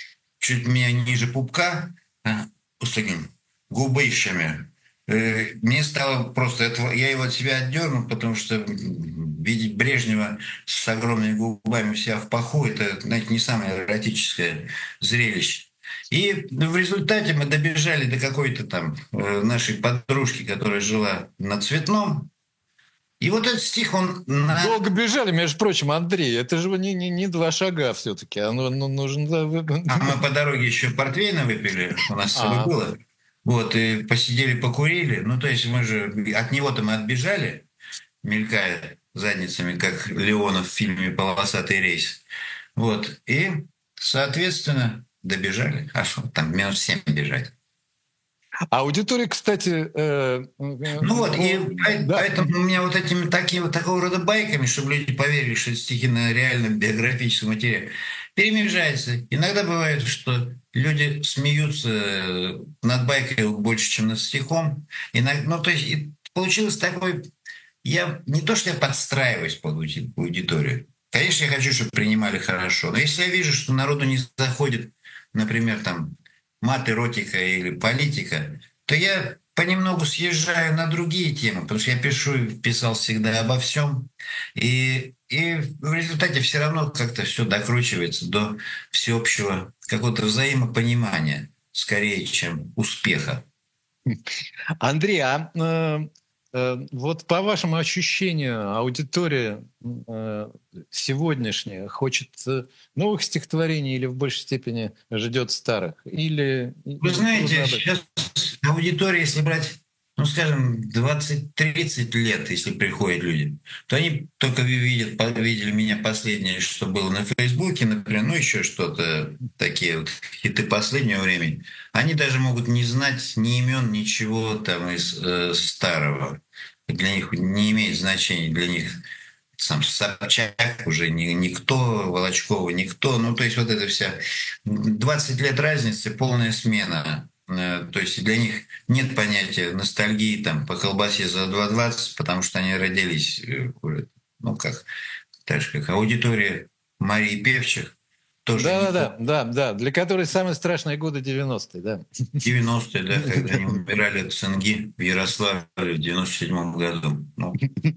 чуть меня ниже пупка, а, с такими губищами. Э, Мне стало просто этого, я его от себя отдернул, потому что видеть Брежнева с огромными губами у себя в паху, это, знаете, не самое эротическое зрелище. И в результате мы добежали до какой-то там э, нашей подружки, которая жила на Цветном. И вот этот стих, он на... Долго бежали, между прочим, Андрей. Это же не, не, не два шага все-таки. Оно, ну, нужно... А мы по дороге еще портвейна выпили, у нас с собой А, было. Вот, и посидели, покурили. Ну, то есть мы же... От него-то мы отбежали, мелькая задницами, как Леонов в фильме «Полосатый рейс». Вот, и, соответственно, добежали. А что, там минут семь бежать. аудитория, кстати... Э, Ну вот, и э, да. поэтому у меня вот этими такими вот такого рода байками, чтобы люди поверили, что это стихи на реальном биографическом материале, перемежается. Иногда бывает, что люди смеются над байкой больше, чем над стихом. Иногда, ну, то есть и получилось такой... Я не то, что я подстраиваюсь под аудиторию. Конечно, я хочу, чтобы принимали хорошо. Но если я вижу, что народу не заходит, например, там, мат, эротика или политика, то я понемногу съезжаю на другие темы, потому что я пишу, писал всегда обо всем. И, и в результате все равно как-то все докручивается до всеобщего какого-то взаимопонимания, скорее, чем успеха. Андрей, а э, э, вот по вашему ощущению, аудитория э, сегодняшняя хочет э, новых стихотворений или в большей степени ждет старых? Или, Вы или трудно знаете, об этом? сейчас аудитория, если брать, ну, скажем, двадцать-тридцать лет, если приходят люди, то они только видят, по- видели меня последнее, что было на Фейсбуке, например, ну, еще что-то, такие вот хиты последнего времени. Они даже могут не знать ни имен, ничего там из э, старого. Для них не имеет значения, для них сам Собчак уже ни- никто, Волочкова никто. Ну, то есть вот это вся двадцать лет разницы, полная смена. Э, То есть для них нет понятия ностальгии там по колбасе за два двадцать, потому что они родились, э, уже, ну как, так же как аудитория Марии Певчих, тоже не Да-да-да, по да, да, для которой самые страшные годы девяностые, да. девяностые, да, когда они умирали от цинги в Ярославле в девяносто седьмом году. Ну,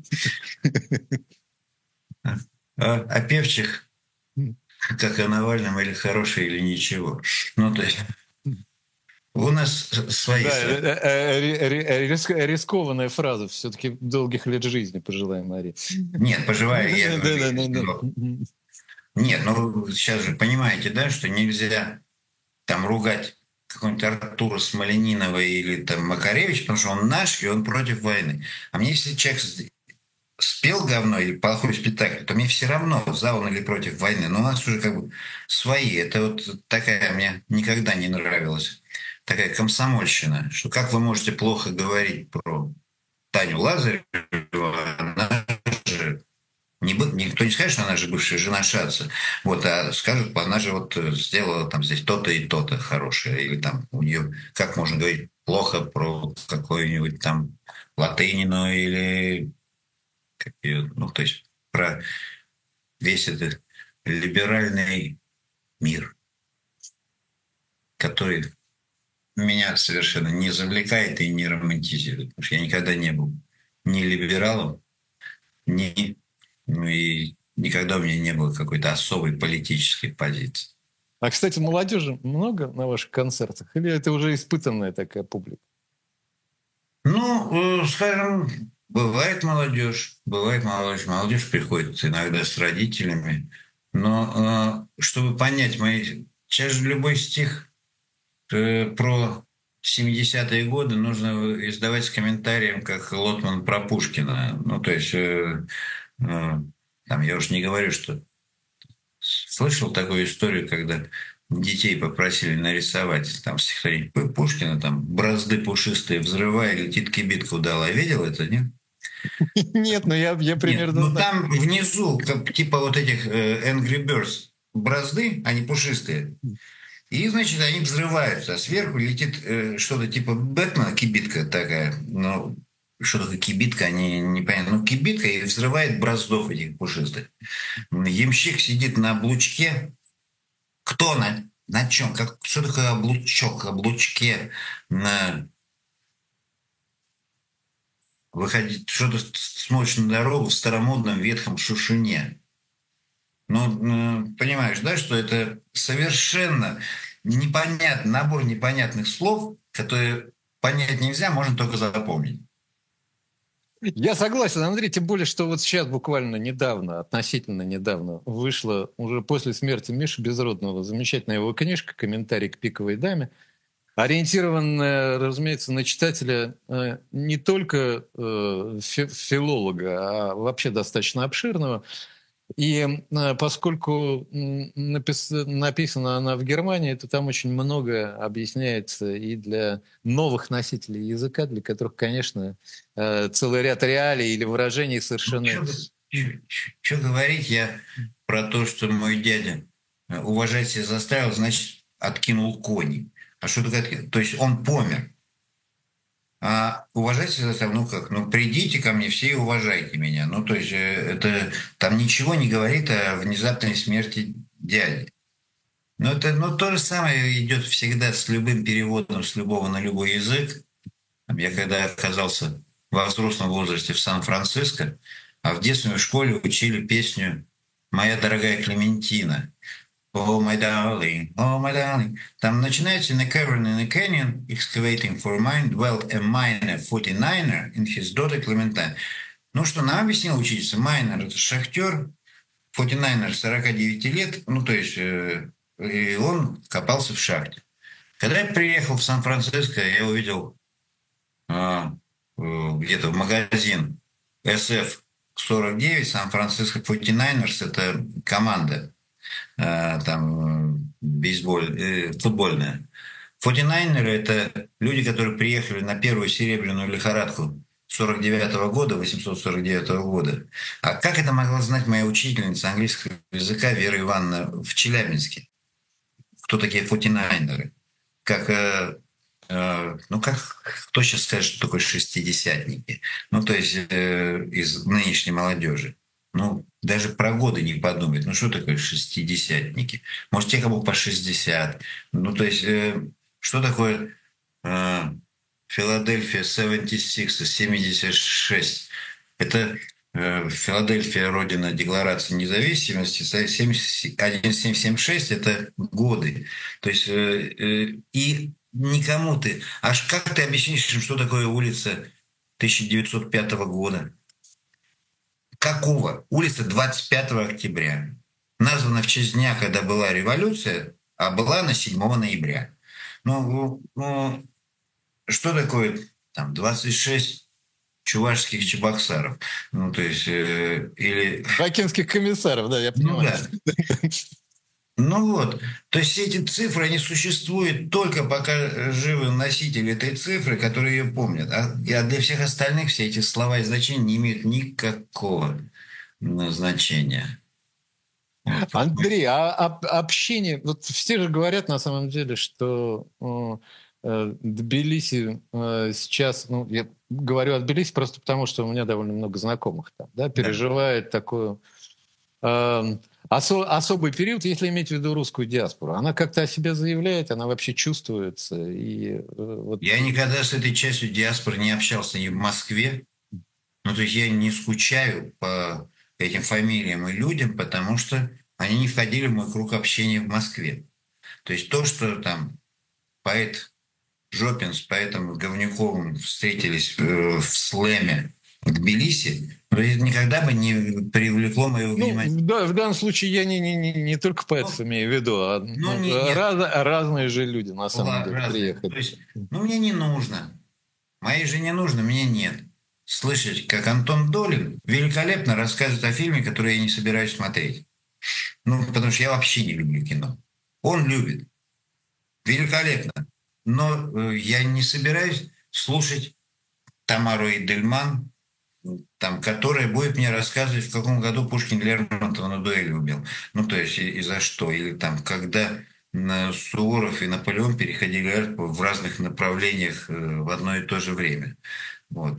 а, а Певчих, как о Навальном, или хороший, или ничего. Ну, то есть у нас свои Да, свои. э, э, ри- ри- риск- рискованная фраза. Все-таки долгих лет жизни пожелаем, Мария. Нет, поживая, я говорю, я Да-да-да. сказал. Нет, ну вы сейчас же понимаете, да, что нельзя там ругать какого-нибудь Артура Смоленинова или там Макаревича, потому что он наш, и он против войны. А мне, если человек с- спел говно или плохой спектакль, то мне все равно, за он или против войны. Но у нас уже как бы свои. Это вот такая мне никогда не нравилась. Такая комсомольщина, что как вы можете плохо говорить про Таню Лазареву, она же не, бы- никто не скажет, что она же бывшая жена Шаца, вот, а скажут, она же вот э, сделала там здесь то-то и то-то хорошее, или там у нее, как можно говорить плохо про какую-нибудь там Латынину или, как её, ну, то есть про весь этот либеральный мир, который меня совершенно не завлекает и не романтизирует, потому что я никогда не был ни либералом, ни, ну и никогда у меня не было какой-то особой политической позиции. А, кстати, молодежи много на ваших концертах? Или это уже испытанная такая публика? Ну, э, скажем, бывает молодежь, бывает молодежь. Молодежь приходит иногда с родителями. Но э, чтобы понять мои... Сейчас же любой стих э, про семидесятые годы нужно издавать с комментарием, как Лотман про Пушкина. Ну, то есть, э, э, там, я уж не говорю, что слышал такую историю, когда детей попросили нарисовать там стихотворение Пу- Пушкина, там «Бразды пушистые взрывая, летит кибитка удала». Видел это, нет? Нет, но я, я Нет, примерно ну знаю. там внизу, как, типа вот этих э, Angry Birds, бразды, они пушистые. И, значит, они взрываются, а сверху летит э, что-то типа Бэтмена, кибитка такая, ну, что такое кибитка, они непонятно. Ну, кибитка и взрывает браздов этих пушистых. Ямщик сидит на облучке. Кто на на чем? Как, что такое облучок, облучке? На, выходить, что ты смотришь на дорогу в старомодном ветхом шушуне. Ну, ну, понимаешь, да, что это совершенно непонятный набор непонятных слов, которые понять нельзя, можно только запомнить. Я согласен, Андрей, тем более, что вот сейчас буквально недавно, относительно недавно, вышла уже после смерти Миши Безродного замечательная его книжка «Комментарий к пиковой даме», ориентированная, разумеется, на читателя э, не только э, фи- филолога, а вообще достаточно обширного. И э, поскольку м, напис- написана она в Германии, то там очень многое объясняется и для новых носителей языка, для которых, конечно, э, целый ряд реалий или выражений Ну, совершенно... что говорить, я про то, что мой дядя э, уважать себя заставил, значит, откинул кони. А что такое откинул? То есть он помер. А уважать себя заставил, ну как, ну придите ко мне все и уважайте меня. Ну то есть э, это там ничего не говорит о внезапной смерти дяди. Но это ну, то же самое идет всегда с любым переводом с любого на любой язык. Там, я когда оказался во взрослом возрасте в Сан-Франциско, а в детстве в школе учили песню «Моя дорогая Клементина». Oh, my darling, oh, my darling. Там начинается «In a cavern in a canyon, excavating for mine, dwelt a miner forty-niner and his daughter Clementine». Ну, что нам объяснил учительница, майнер– это шахтер, forty-niner– сорок девять лет, ну, то есть, э, и он копался в шахте. Когда я приехал в Сан-Франциско, я увидел а, э, где-то в магазин эс эф сорок девять, Сан-Франциско forty-niners, это команда э, там э, бейсболь, э, футбольная. Фортинайнеры– это люди, которые приехали на первую серебряную лихорадку сорок девятого года, восемьсот сорок девятого года. А как это могла знать моя учительница английского языка Вера Ивановна в Челябинске? Кто такие фортинайнеры? Как э, Э, ну, как кто сейчас скажет, что такое шестидесятники? Ну, то есть э, из нынешней молодежи. Ну, даже про годы не подумает. Ну, что такое шестидесятники? Может, те, кому по шестьдесят. Ну, то есть, э, что такое э, Филадельфия семьдесят шесть, семьдесят шесть? Это э, Филадельфия, родина Декларации независимости, семьдесят один семь семь шесть– это годы. То есть, э, э, и никому ты. Аж как ты объяснишь им, что такое улица тысяча девятьсот пятого года? Какого? Улица двадцать пятого октября. Названа в честь дня, когда была революция, а была на седьмого ноября. Ну, ну что такое там двадцать шесть чувашских чебоксаров? Ну, то есть, э, или... Бакинских комиссаров, да, я Ну понимаю. да. Ну вот, то есть все эти цифры, они существуют только пока живы носители этой цифры, которые ее помнят. А для всех остальных все эти слова и значения не имеют никакого значения. Вот. Андрей, а, а общение, вот все же говорят на самом деле, что э, Тбилиси э, сейчас, ну, я говорю о Тбилиси просто потому, что у меня довольно много знакомых там, да, Да. переживает такую э, осо- особый период, если иметь в виду русскую диаспору. Она как-то о себе заявляет, она вообще чувствуется. И, э, вот... Я никогда с этой частью диаспоры не общался ни в Москве. Ну, то есть я не скучаю по этим фамилиям и людям, потому что они не входили в мой круг общения в Москве. То есть то, что там поэт Жопин с поэтом Говнюковым встретились э, в слэме в Тбилиси, но это никогда бы не привлекло моего Ну, внимания. да, в данном случае я не, не, не, не только поэтов Ну, имею в виду, а ну ну, не, нет, раз, разные же люди на самом была деле разная. приехали. То есть, ну, мне не нужно. Моей жене нужно, мне нет. Слышать, как Антон Долин великолепно рассказывает о фильме, который я не собираюсь смотреть. Ну, потому что я вообще не люблю кино. Он любит. Великолепно. Но э, я не собираюсь слушать Тамару Идельман, там, которая будет мне рассказывать, в каком году Пушкин Лермонтова на дуэли убил. Ну, то есть, и, и за что. Или там, когда на Суворов и Наполеон переходили в разных направлениях э, в одно и то же время. Вот.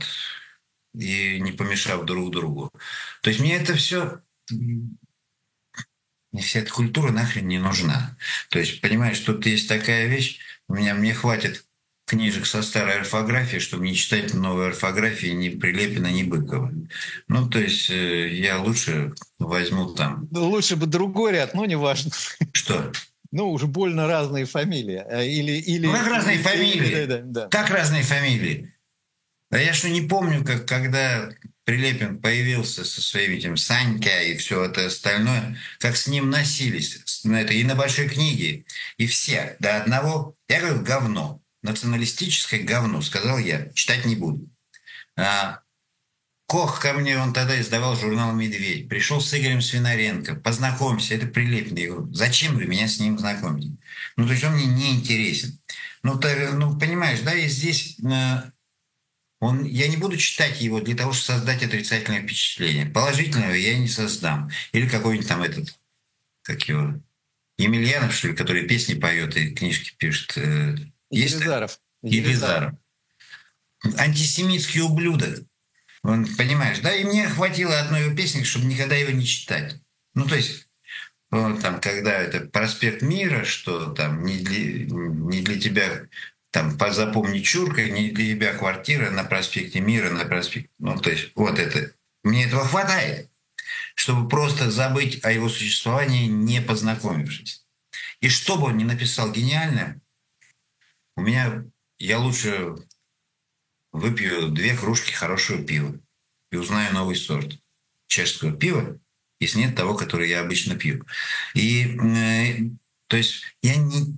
И не помешав друг другу. То есть мне это все мне вся эта культура нахрен не нужна. То есть, понимаешь, тут есть такая вещь, у меня, мне хватит книжек со старой орфографией, чтобы не читать новой орфографии ни Прилепина, ни Быкова. Ну, то есть э, я лучше возьму там... Ну, лучше бы другой ряд, но неважно. Что? Ну, уже больно разные фамилии. А, Или, или, Ну, как разные или- фамилии? да, да, да. Как разные фамилии? Да я что не помню, как когда Прилепин появился со своим этим Санька и все это остальное, как с ним носились с- на это, и на большой книге, и все до одного. Я говорю, говно, националистическое говно, сказал я, читать не буду. А Кох ко мне, он тогда издавал журнал «Медведь». Пришел с Игорем Свинаренко. Познакомься, это Прилепин. Я говорю, зачем вы меня с ним знакомите? Ну, то есть он мне не интересен. Ну, ты, ну понимаешь, да, и здесь э, он, я не буду читать его для того, чтобы создать отрицательное впечатление. Положительного я не создам. Или какой-нибудь там этот, как его, Емельянов, что ли, который песни поет и книжки пишет. э, Есть такой? Елизаров. Елизаров. Елизаров. Антисемитский ублюдок. Он, понимаешь, да, и мне хватило одной его песни, чтобы никогда его не читать. Ну, то есть, вот там, когда это «Проспект Мира», что там не для, не для тебя, там, по- запомни чурка, не для тебя квартира на проспекте Мира, на проспекте... Ну, то есть, вот это. Мне этого хватает, чтобы просто забыть о его существовании, не познакомившись. И что бы он ни написал гениально, у меня, я лучше выпью две кружки хорошего пива и узнаю новый сорт чешского пива, если нет того, которое я обычно пью. И э, то есть я не...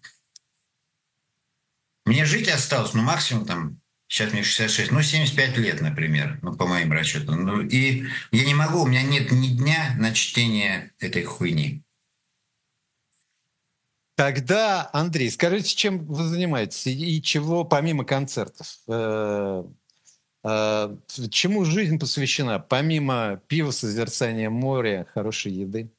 Мне жить осталось, ну, максимум там, сейчас мне шестьдесят шесть, ну, семьдесят пять лет, например, ну, по моим расчетам. Ну, и я не могу, у меня нет ни дня на чтение этой хуйни. Тогда, Андрей, скажите, чем вы занимаетесь и чего помимо концертов? Э, э, Чему жизнь посвящена, помимо пива, созерцания моря, хорошей еды?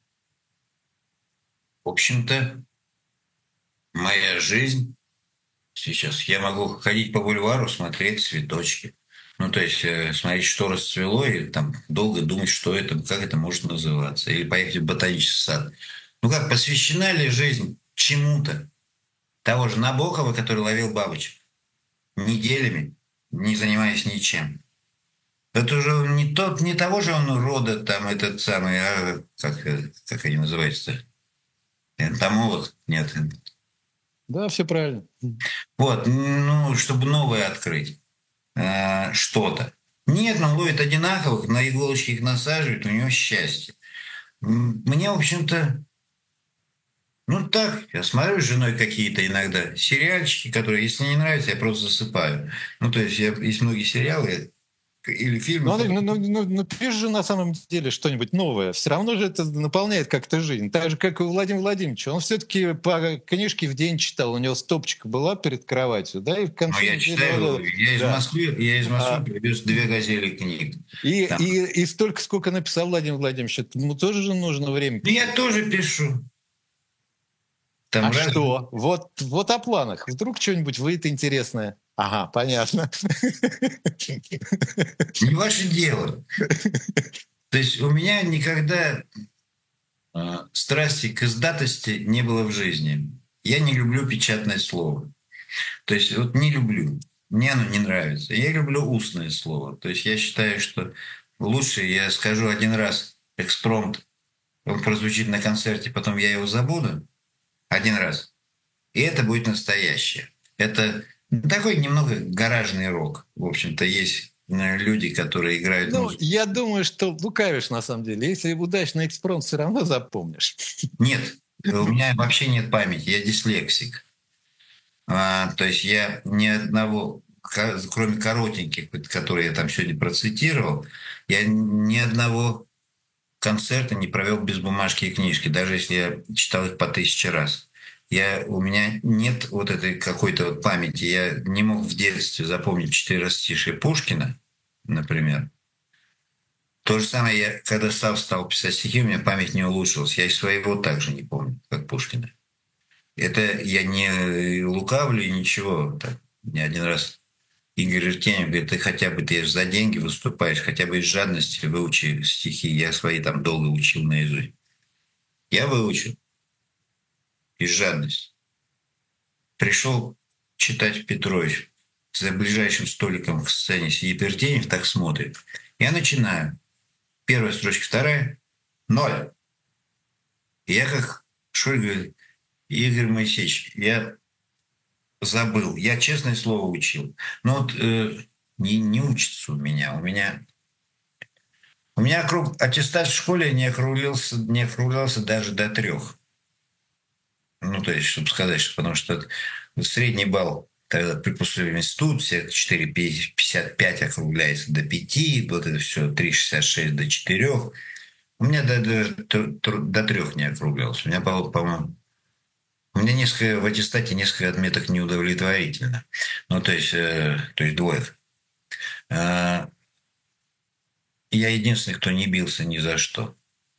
В общем-то, моя жизнь сейчас, я могу ходить по бульвару, смотреть цветочки. Ну, то есть э, смотреть, что расцвело, и там долго думать, что это, как это может называться. Или поехать в ботанический сад. Ну как, посвящена ли жизнь чему-то? Того же Набокова, который ловил бабочек неделями, не занимаясь ничем. Это уже не тот, не того же он рода, там, этот самый, а, как, э, как они называются-то? Энтомолог? Нет. Да, все правильно. Вот, ну, чтобы новое открыть. э, что-то. Нет, он ловит одинаковых, на иголочки их насаживает, у него счастье. М, Мне, в общем-то, ну так, я смотрю с женой какие-то иногда сериальчики, которые, если не нравятся, я просто засыпаю. Ну, то есть я, есть многие сериалы или фильмы, Ну, Андрей, ну, которые... ну, ну, ну, пишешь же на самом деле что-нибудь новое. Все равно же это наполняет как-то жизнь. Так же, как и у Владимира Владимировича. Он все-таки по книжке в день читал. У него стопочка была перед кроватью, да, и в Ну, конце я недели... вот читаю, это- я из Да. Москвы, я из Москвы А, привез две газели книг. и, Там. и, и столько, сколько написал Владимир Владимирович, это ему тоже же нужно время Ну, я писать. тоже пишу. Там А раз... что? Вот, вот о планах. Вдруг что-нибудь выйдет интересное. Ага, понятно. Не ваше дело. То есть у меня никогда э, страсти к издатости не было в жизни. Я не люблю печатное слово. То есть вот не люблю. Мне оно не нравится. Я люблю устное слово. То есть я считаю, что лучше я скажу один раз экспромт, он прозвучит на концерте, потом я его забуду один раз. И это будет настоящее. Это такой немного гаражный рок. В общем-то, есть э, люди, которые играют Ну, музыку. я думаю, что лукавишь на самом деле. Если удачный экспромт, все равно запомнишь. Нет, у меня вообще нет памяти, я дислексик. А, то есть я ни одного, ка- кроме коротеньких, вот, которые я там сегодня процитировал, я ни одного концерта не провел без бумажки и книжки, даже если я читал их по тысяче раз. Я, у меня нет вот этой какой-то вот памяти. Я не мог в детстве запомнить четырехстишие Пушкина, например. То же самое, я, когда сам стал писать стихи, у меня память не улучшилась. Я и своего также не помню, как Пушкина. Это я не лукавлю и ничего. Так, мне один раз Игорь Иртенев говорит, ты хотя бы, ты за деньги выступаешь, хотя бы из жадности выучи стихи. Я свои там долго учил наизусть. Я выучил из жадности. Пришел читать Петрович. За ближайшим столиком в сцене сидит Вертенев, так смотрит. Я начинаю. Первая строчка, вторая. Ноль. И я как Шуль говорит, Игорь Моисеевич, я забыл. Я, честное слово, учил. Но вот э, не, не учится у меня. У меня у меня круг, аттестат в школе не округлился, не округлялся даже до трех. Ну, то есть, чтобы сказать, что, потому что средний балл тогда при поступлении в институт все четыре пятьдесят пять округляется до пяти, вот это все три шестьдесят шесть до четырех. У меня до, до, до трех не округлялось. У меня, по-моему, у меня несколько в аттестате несколько отметок неудовлетворительно. Ну, то есть, э, то есть двоек. Э, я единственный, кто не бился ни за что.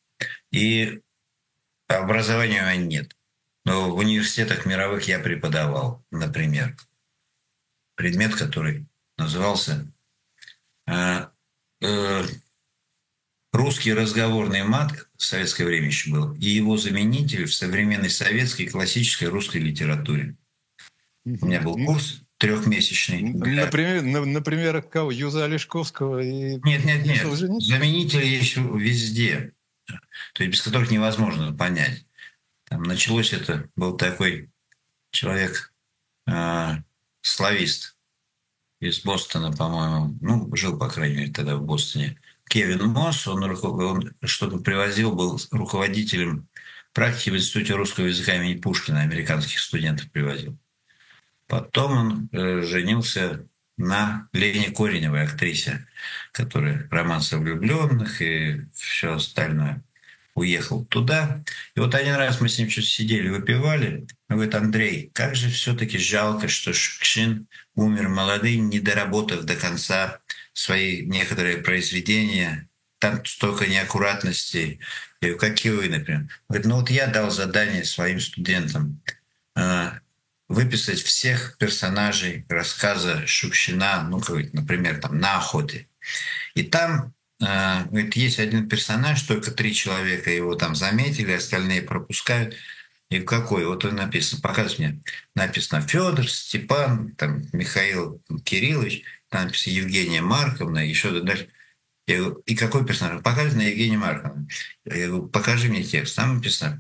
И образования у меня нет. Но в университетах мировых я преподавал, например, предмет, который назывался э, э, русский разговорный мат, в советское время еще был, и его заменитель в современной советской классической русской литературе. У меня был курс трехмесячный. Для... Например, на, например, кого? Юза Олешковского и... Нет, нет, нет. Заменители есть везде, то есть без которых невозможно понять. Там началось это, был такой человек, э, славист из Бостона, по-моему, ну, жил, по крайней мере, тогда в Бостоне. Кевин Мосс, он, он что-то привозил, был руководителем практики в Институте русского языка имени Пушкина, американских студентов привозил. Потом он э, женился на Лене Кореневой, актрисе, которая «Романсы влюбленных» и все остальное. Уехал туда. И вот один раз мы с ним что-то сидели, выпивали. Он говорит: Андрей, как же все-таки жалко, что Шукшин умер молодый, не доработав до конца свои некоторые произведения. Там столько неаккуратностей. Я говорю: какие вы, например? Он говорит: ну вот я дал задание своим студентам э, выписать всех персонажей рассказа Шукшина, ну, например, там, «На охоте». И там говорит, есть один персонаж, только три человека его там заметили, остальные пропускают. И какой? Вот он написан, показывай мне. Написано Федор, Степан, там, Михаил Кириллович, там написано Евгения Марковна, и что-то дальше. Я говорю: и какой персонаж? Показывай на Евгению Марковну. Я говорю: покажи мне текст. Там написано: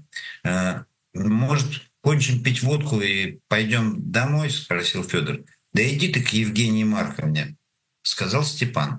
может, кончим пить водку и пойдем домой? Спросил Федор. Да иди ты к Евгении Марковне, сказал Степан.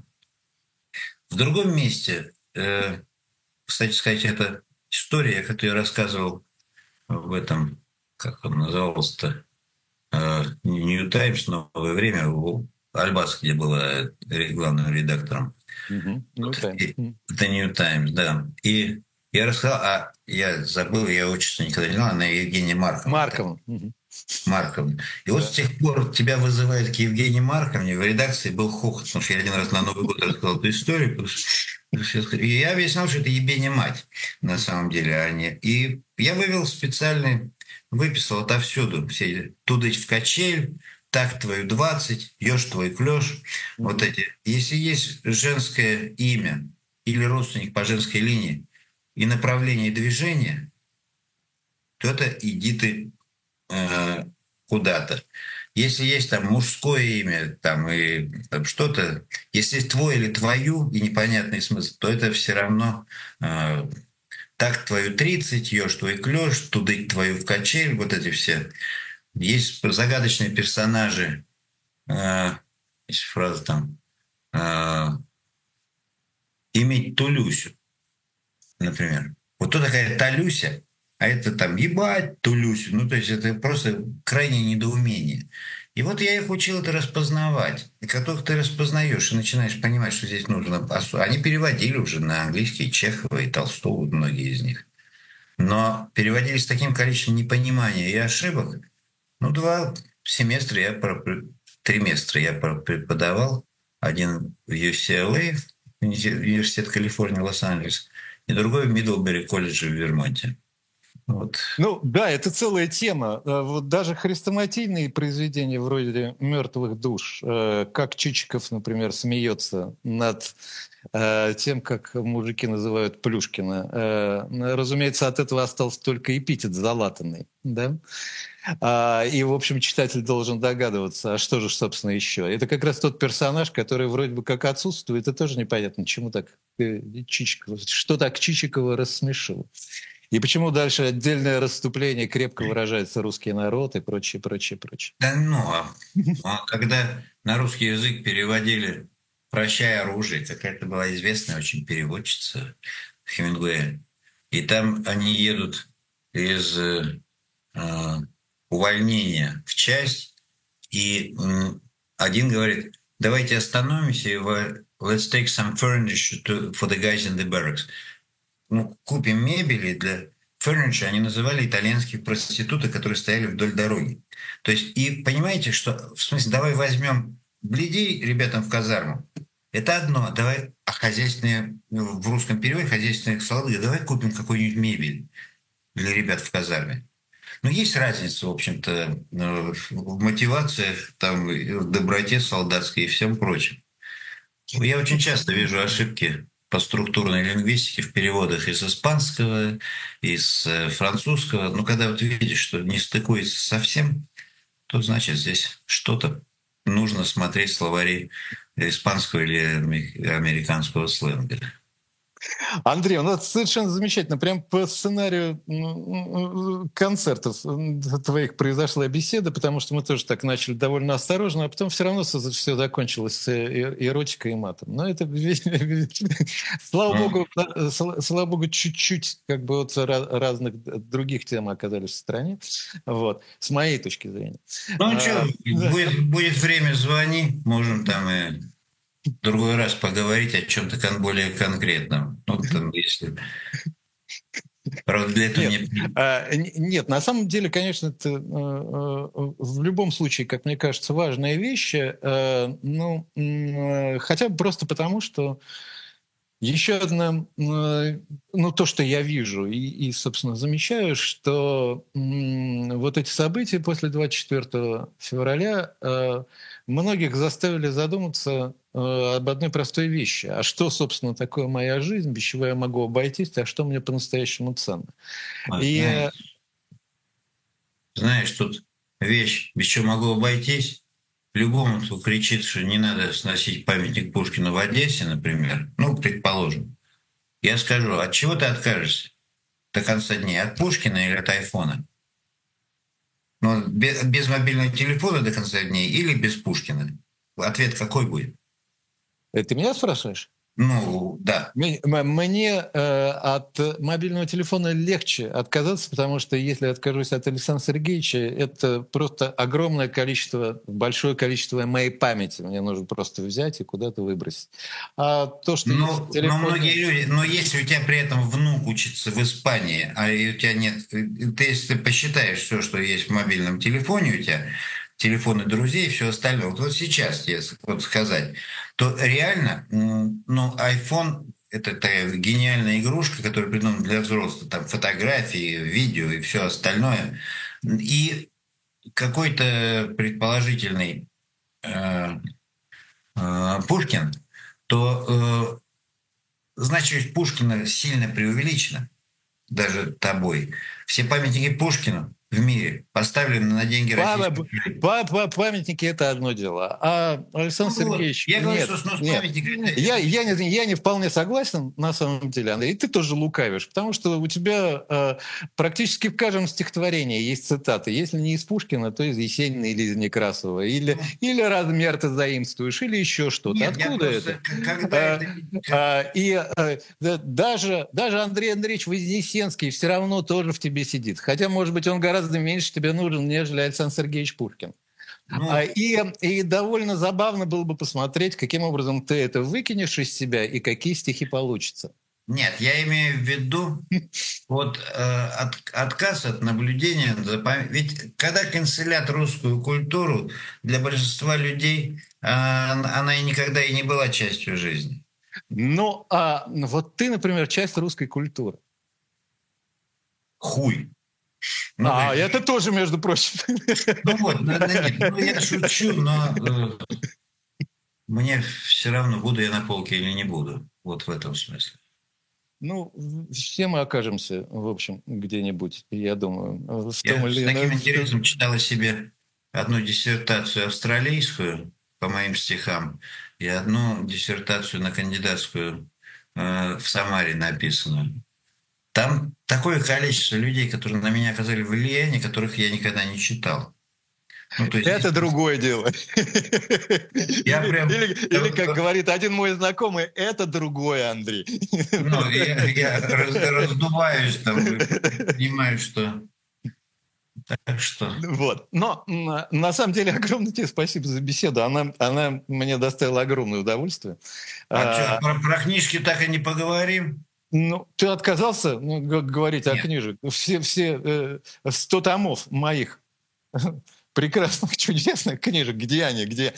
В другом месте, э, кстати сказать, это история, которую я рассказывал в этом, как он назывался-то, э, New Times, «Новое время», в Альбас, где была главным редактором. Mm-hmm. New Вот, Times. и, это New Times, да. И я рассказал, а я забыл, я отчество никогда не знал, она Евгения Марковна. Марковна. Mm-hmm. Марковна. И вот да. С тех пор тебя вызывают к Евгении Марковне. В редакции был хохот, потому что я один раз на Новый год рассказал эту историю. И я объяснял, что это Евгения мать на самом деле, а не... И я вывел специальный, выписал отовсюду все «Тудыть в качель», «Так твою двадцать», «Ёж твой клёш». Mm-hmm. Вот эти. Если есть женское имя или родственник по женской линии и направление движения, то это иди ты куда-то. Если есть там мужское имя, там и там что-то, если есть твой или твою и непонятный смысл, то это все равно э, так твою тридцать, ешь твой клёш, тудыть твою в качель, вот эти все. Есть загадочные персонажи, э, есть фраза там э, иметь Тулюсю, например. Вот кто такая Талюся? А это там ебать Тулюсю. Ну, то есть это просто крайнее недоумение. И вот я их учил это распознавать. И как только ты распознаешь и начинаешь понимать, что здесь нужно... Они переводили уже на английский Чехова и Толстого, многие из них. Но переводили с таким количеством непонимания и ошибок. Ну, два семестра я... Триместра я преподавал. Один в ю си эл эй, университет Калифорнии, Лос-Анджелес, и другой в Мидлбери колледже в Вермонте. Вот. Ну да, это целая тема. Э, Вот даже хрестоматийные произведения вроде «Мертвых душ», э, как Чичиков, например, смеется над э, тем, как мужики называют Плюшкина. Э, ну, Разумеется, от этого остался только эпитет залатанный. Да? А, И, в общем, читатель должен догадываться, а что же, собственно, еще. Это как раз тот персонаж, который вроде бы как отсутствует, и тоже непонятно, чему так э, Чичикова, что так Чичикова рассмешило. И почему дальше отдельное расступление крепко выражается русский народ и прочее, прочее, прочее. Да ну, а, а когда на русский язык переводили «Прощай, оружие», какая-то была известная очень переводчица Хемингуэя. И там они едут из э, э, увольнения в часть, и м, один говорит: давайте остановимся и во- let's take some furniture to, for the guys in the barracks. Ну, купим мебели для furniture, они называли итальянские проституты, которые стояли вдоль дороги. То есть, и понимаете, что, в смысле, давай возьмем бледей ребятам в казарму, это одно, давай, а хозяйственные, ну, в русском переводе хозяйственные склады, давай купим какую-нибудь мебель для ребят в казарме. Но есть разница, в общем-то, э, в мотивациях, там, и в доброте солдатской и всем прочем. Я очень часто вижу ошибки по структурной лингвистике в переводах из испанского, из э, французского. Но когда вот видишь, что не стыкуется совсем, то значит здесь что-то нужно смотреть словари испанского или аме- американского сленга. Андрей, ну это совершенно замечательно. Прям по сценарию м, концертов м, твоих произошла беседа, потому что мы тоже так начали довольно осторожно, а потом все равно все закончилось э, эротикой и матом. Но это, слава Ну, богу, э, сла- слава богу, чуть-чуть как бы вот ра- разных других тем оказались в стране, вот, с моей точки зрения. ну что, А, да. будет, будет время, звони, можем там и в другой раз поговорить о чем-то кон- более конкретном. Ну, там, если... Правда, для этого Нет, мне... а, н- нет, на самом деле, конечно, это э, э, в любом случае, как мне кажется, важная вещь. э, Ну, м, э, хотя бы просто потому, что еще одна, э, ну, то, что я вижу и, и, собственно, замечаю, что м, вот эти события после двадцать четвёртого февраля э, многих заставили задуматься э, об одной простой вещи. А что, собственно, такое моя жизнь, без чего я могу обойтись, а что мне по-настоящему ценно? Ой, И э, знаешь, знаешь, тут вещь, без чего могу обойтись. Любому, кто кричит, что не надо сносить памятник Пушкина в Одессе, например, ну, предположим, я скажу: от чего ты откажешься до конца дней? От Пушкина или от айфона? Ну, без, без мобильного телефона до конца дней или без Пушкина? Ответ какой будет? э, ты меня спрашиваешь? Ну, да. Ме- м- Мне э, от мобильного телефона легче отказаться, потому что если откажусь от Александра Сергеевича, это просто огромное количество, большое количество моей памяти. Мне нужно просто взять и куда-то выбросить. А то, что есть в Ну, но многие телефоне... люди, но если у тебя при этом внук учится в Испании, а и у тебя нет, ты, если ты посчитаешь все, что есть в мобильном телефоне у тебя, телефоны друзей, все остальное, вот, вот сейчас, если вот сказать, то реально, м, ну, iPhone — это такая гениальная игрушка, которая придумана для взрослых, там фотографии, видео и все остальное. И какой-то предположительный э, э, Пушкин, то э, значимость Пушкина сильно преувеличена, даже тобой. Все памятники Пушкину в мире поставлены на деньги Па- российских людей. па- па- Памятники — это одно дело. А Александр Ну вот, Сергеевич, я говорю, нет, что снос нет. памятника — это, Я, это я, не, я не вполне согласен, на самом деле, Андрей. И ты тоже лукавишь, потому что у тебя э, практически в каждом стихотворении есть цитаты. Если не из Пушкина, то из Есенина или из Некрасова. Или, ну, или размер ты заимствуешь, или еще что-то. нет, я Откуда это? просто, к- когда А, это... к- а, И э, да, даже, даже Андрей Андреевич Вознесенский все равно тоже в тебе сидит. Хотя, может быть, он гораздо меньше тебе нужен, нежели Александр Сергеевич Пушкин. А, Ну, И, и довольно забавно было бы посмотреть, каким образом ты это выкинешь из себя и какие стихи получатся. нет, я имею в виду вот э, от- отказ от наблюдения за пам- Ведь когда канцелят русскую культуру, для большинства людей э, она и никогда и не была частью жизни. Ну, а вот ты, например, часть русской культуры. Хуй. Ну, А, вы- это тоже, между прочим. ну вот, ну, да нет, ну я шучу, но э, мне все равно, буду я на полке или не буду. Вот в этом смысле. Ну, в- все мы окажемся, в общем, где-нибудь, я думаю, в том Я с или таким ином... интересом читал о себе одну диссертацию австралийскую по моим стихам и одну диссертацию на кандидатскую э, в Самаре написанную. Там такое количество людей, которые на меня оказали влияние, которых я никогда не читал. Ну, то есть Это здесь другое дело. я Или, прям, или, или, как говорит один мой знакомый, это другое, Андрей. ну, я, я раз- раздуваюсь там и понимаю, что... Так что... Вот. Но м, на самом деле огромное тебе спасибо за беседу. Она, она мне доставила огромное удовольствие. А что, А, про, про книжки так и не поговорим? ну, ты отказался ну, г- говорить о Нет. книжек. Все, все э, сто томов моих прекрасных, чудесных книжек. Где они? Где?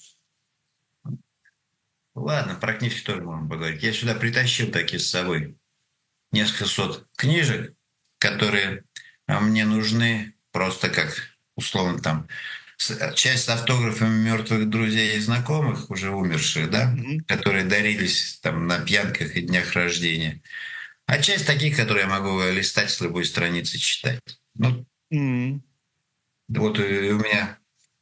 Ладно, про книжки тоже можем поговорить. Я сюда притащил такие с собой несколько сот книжек, которые а, мне нужны просто как, условно, там, с- часть с автографами мертвых друзей и знакомых, уже умерших, да, Мгм. которые дарились там на пьянках и днях рождения. А часть таких, которые я могу листать с любой страницы, читать. Ну, М. вот э, у меня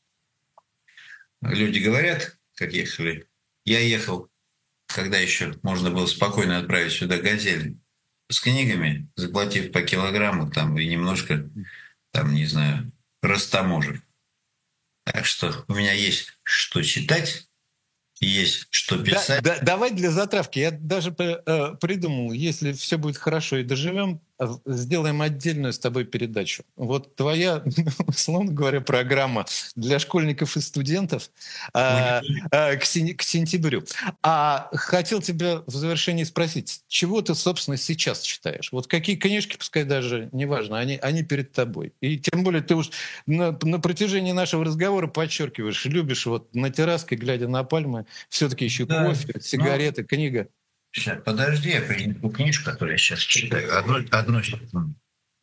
люди говорят, как ехали. Я ехал, когда еще можно было спокойно отправить сюда «Газель» с книгами, заплатив по килограмму там и немножко, там, не знаю, растаможек. Так что у меня есть что читать, есть что Да, писать. да, давай для затравки. Я даже п- э, придумал, если все будет хорошо и доживем, э, сделаем отдельную с тобой передачу. Вот твоя, условно говоря, программа для школьников и студентов а, Будет. а, к, сен- к сентябрю. А хотел тебя в завершении спросить, чего ты, собственно, сейчас читаешь? Вот какие книжки, пускай даже, неважно, они, они перед тобой. И тем более ты уж на, на протяжении нашего разговора подчеркиваешь, любишь вот на терраске, глядя на пальмы, все-таки еще Да, кофе, ну, сигареты, книга. сейчас, подожди, я принесу книжку, которую я сейчас читаю. Одну, одну секунду.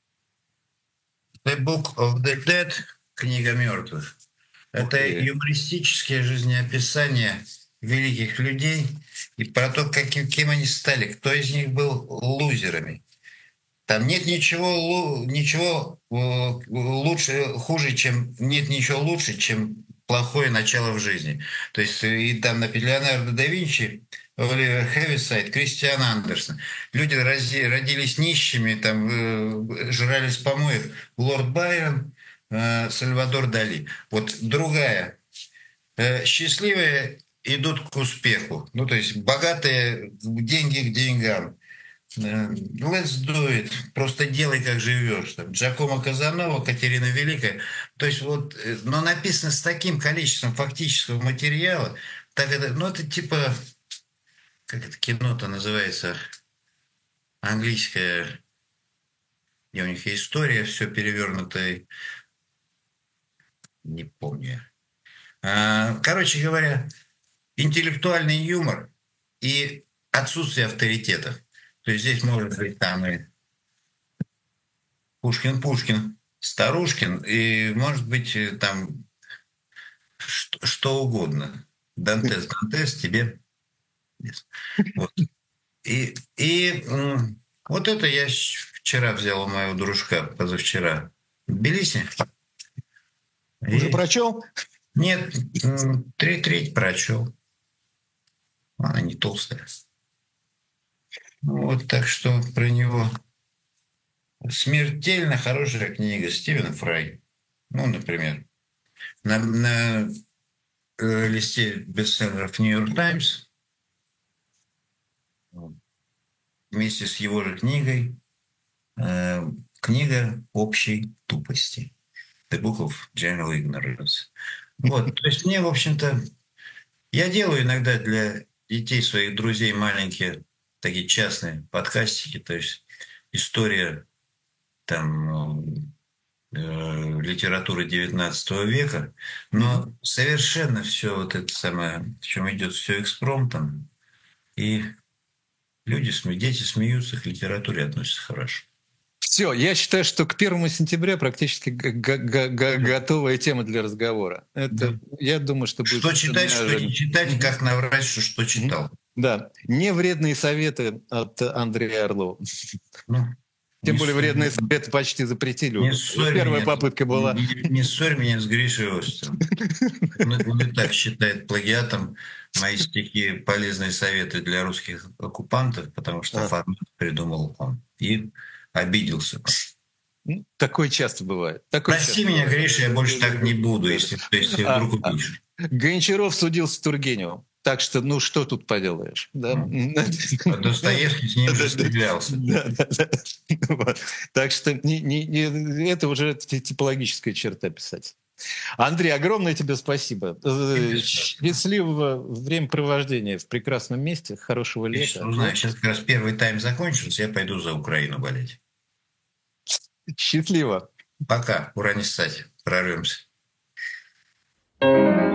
The Book of the Dead, книга мертвых. Ух Это ты. юмористические жизнеописания великих людей и про то, каким, кем они стали, кто из них был лузерами. Там нет ничего, лу- ничего э, лучше, хуже, чем нет ничего лучше, чем плохое начало в жизни. То есть э, и там на Леонардо да Винчи, Оливер Хэвисайд, Кристиан Андерсон. Люди рази- родились нищими, там э, жрали с помоев. Лорд Байрон, э, Сальвадор Дали. Вот другая. Э, счастливые идут к успеху. Ну, то есть богатые деньги к деньгам. Э, Let's do it. Просто делай, как живешь. Там, Джакомо Казанова, Катерина Великая. То есть вот, э, но написано с таким количеством фактического материала, так это, ну это типа, как это кино-то называется, английское, где у них есть история, все перевернутое, не помню. А, Короче говоря, интеллектуальный юмор и отсутствие авторитетов. То есть здесь может быть там и Пушкин-Пушкин, Старушкин, и может быть э, там что, что угодно. Дантес, Дантес, тебе. Yes. Вот. И, и м, вот это я щ- вчера взял у моего дружка, позавчера, в Тбилиси. Уже И прочел? нет, м, три треть прочел. Она не толстая. Ну, вот так что про него. Смертельно хорошая книга Стивена Фрай. Ну, например, на, на э, листе бестселлеров «Нью-Йорк Таймс» вместе с его же книгой э, книга общей тупости. The Book of General Ignorance. Вот, то есть мне, в общем-то, я делаю иногда для детей своих друзей маленькие такие частные подкастики, то есть история там э, литературы девятнадцатого века, Мгм. но совершенно все вот это самое, в чем идет все экспромтом, и люди, сме- дети смеются, к литературе относятся хорошо. Все, я считаю, что к первому сентября практически г- г- г- г- готовая тема для разговора. Да. Это, я думаю, что будет Что совершенно читать, что не неожиданно. читать, и Мгм. как наврать, что, что Мгм. читал. Да, не вредные советы от Андрея Орлова. Ну, Тем не более ссорь, вредные меня- советы почти запретили не уже. ссорь Первая меня, попытка была. не, не ссорь меня с Гришей Остином. Он, он и так считает плагиатом мои стихи «Полезные советы для русских оккупантов», потому что А, формат придумал он. И обиделся. ну, такое часто бывает. Такое Прости часто меня, бывает. Гриша, я больше так не буду, Да, если, если да. вдруг А, а, увидишь. Гончаров судился с Тургеневым. Так что, ну, что тут поделаешь? Да? А Достоевский с ним же Да-да-да. стрелялся. Да-да-да. Вот. Так что не- не- не- это уже ти- типологическая черта писать. Андрей, огромное тебе спасибо. Э, Тебе спасибо. Счастливого времяпровождения в прекрасном месте, хорошего Я сейчас лета. узнаю, Вот. сейчас как раз первый тайм закончился, я пойду за Украину болеть. Счастливо. Пока, ура не ссать, прорвемся.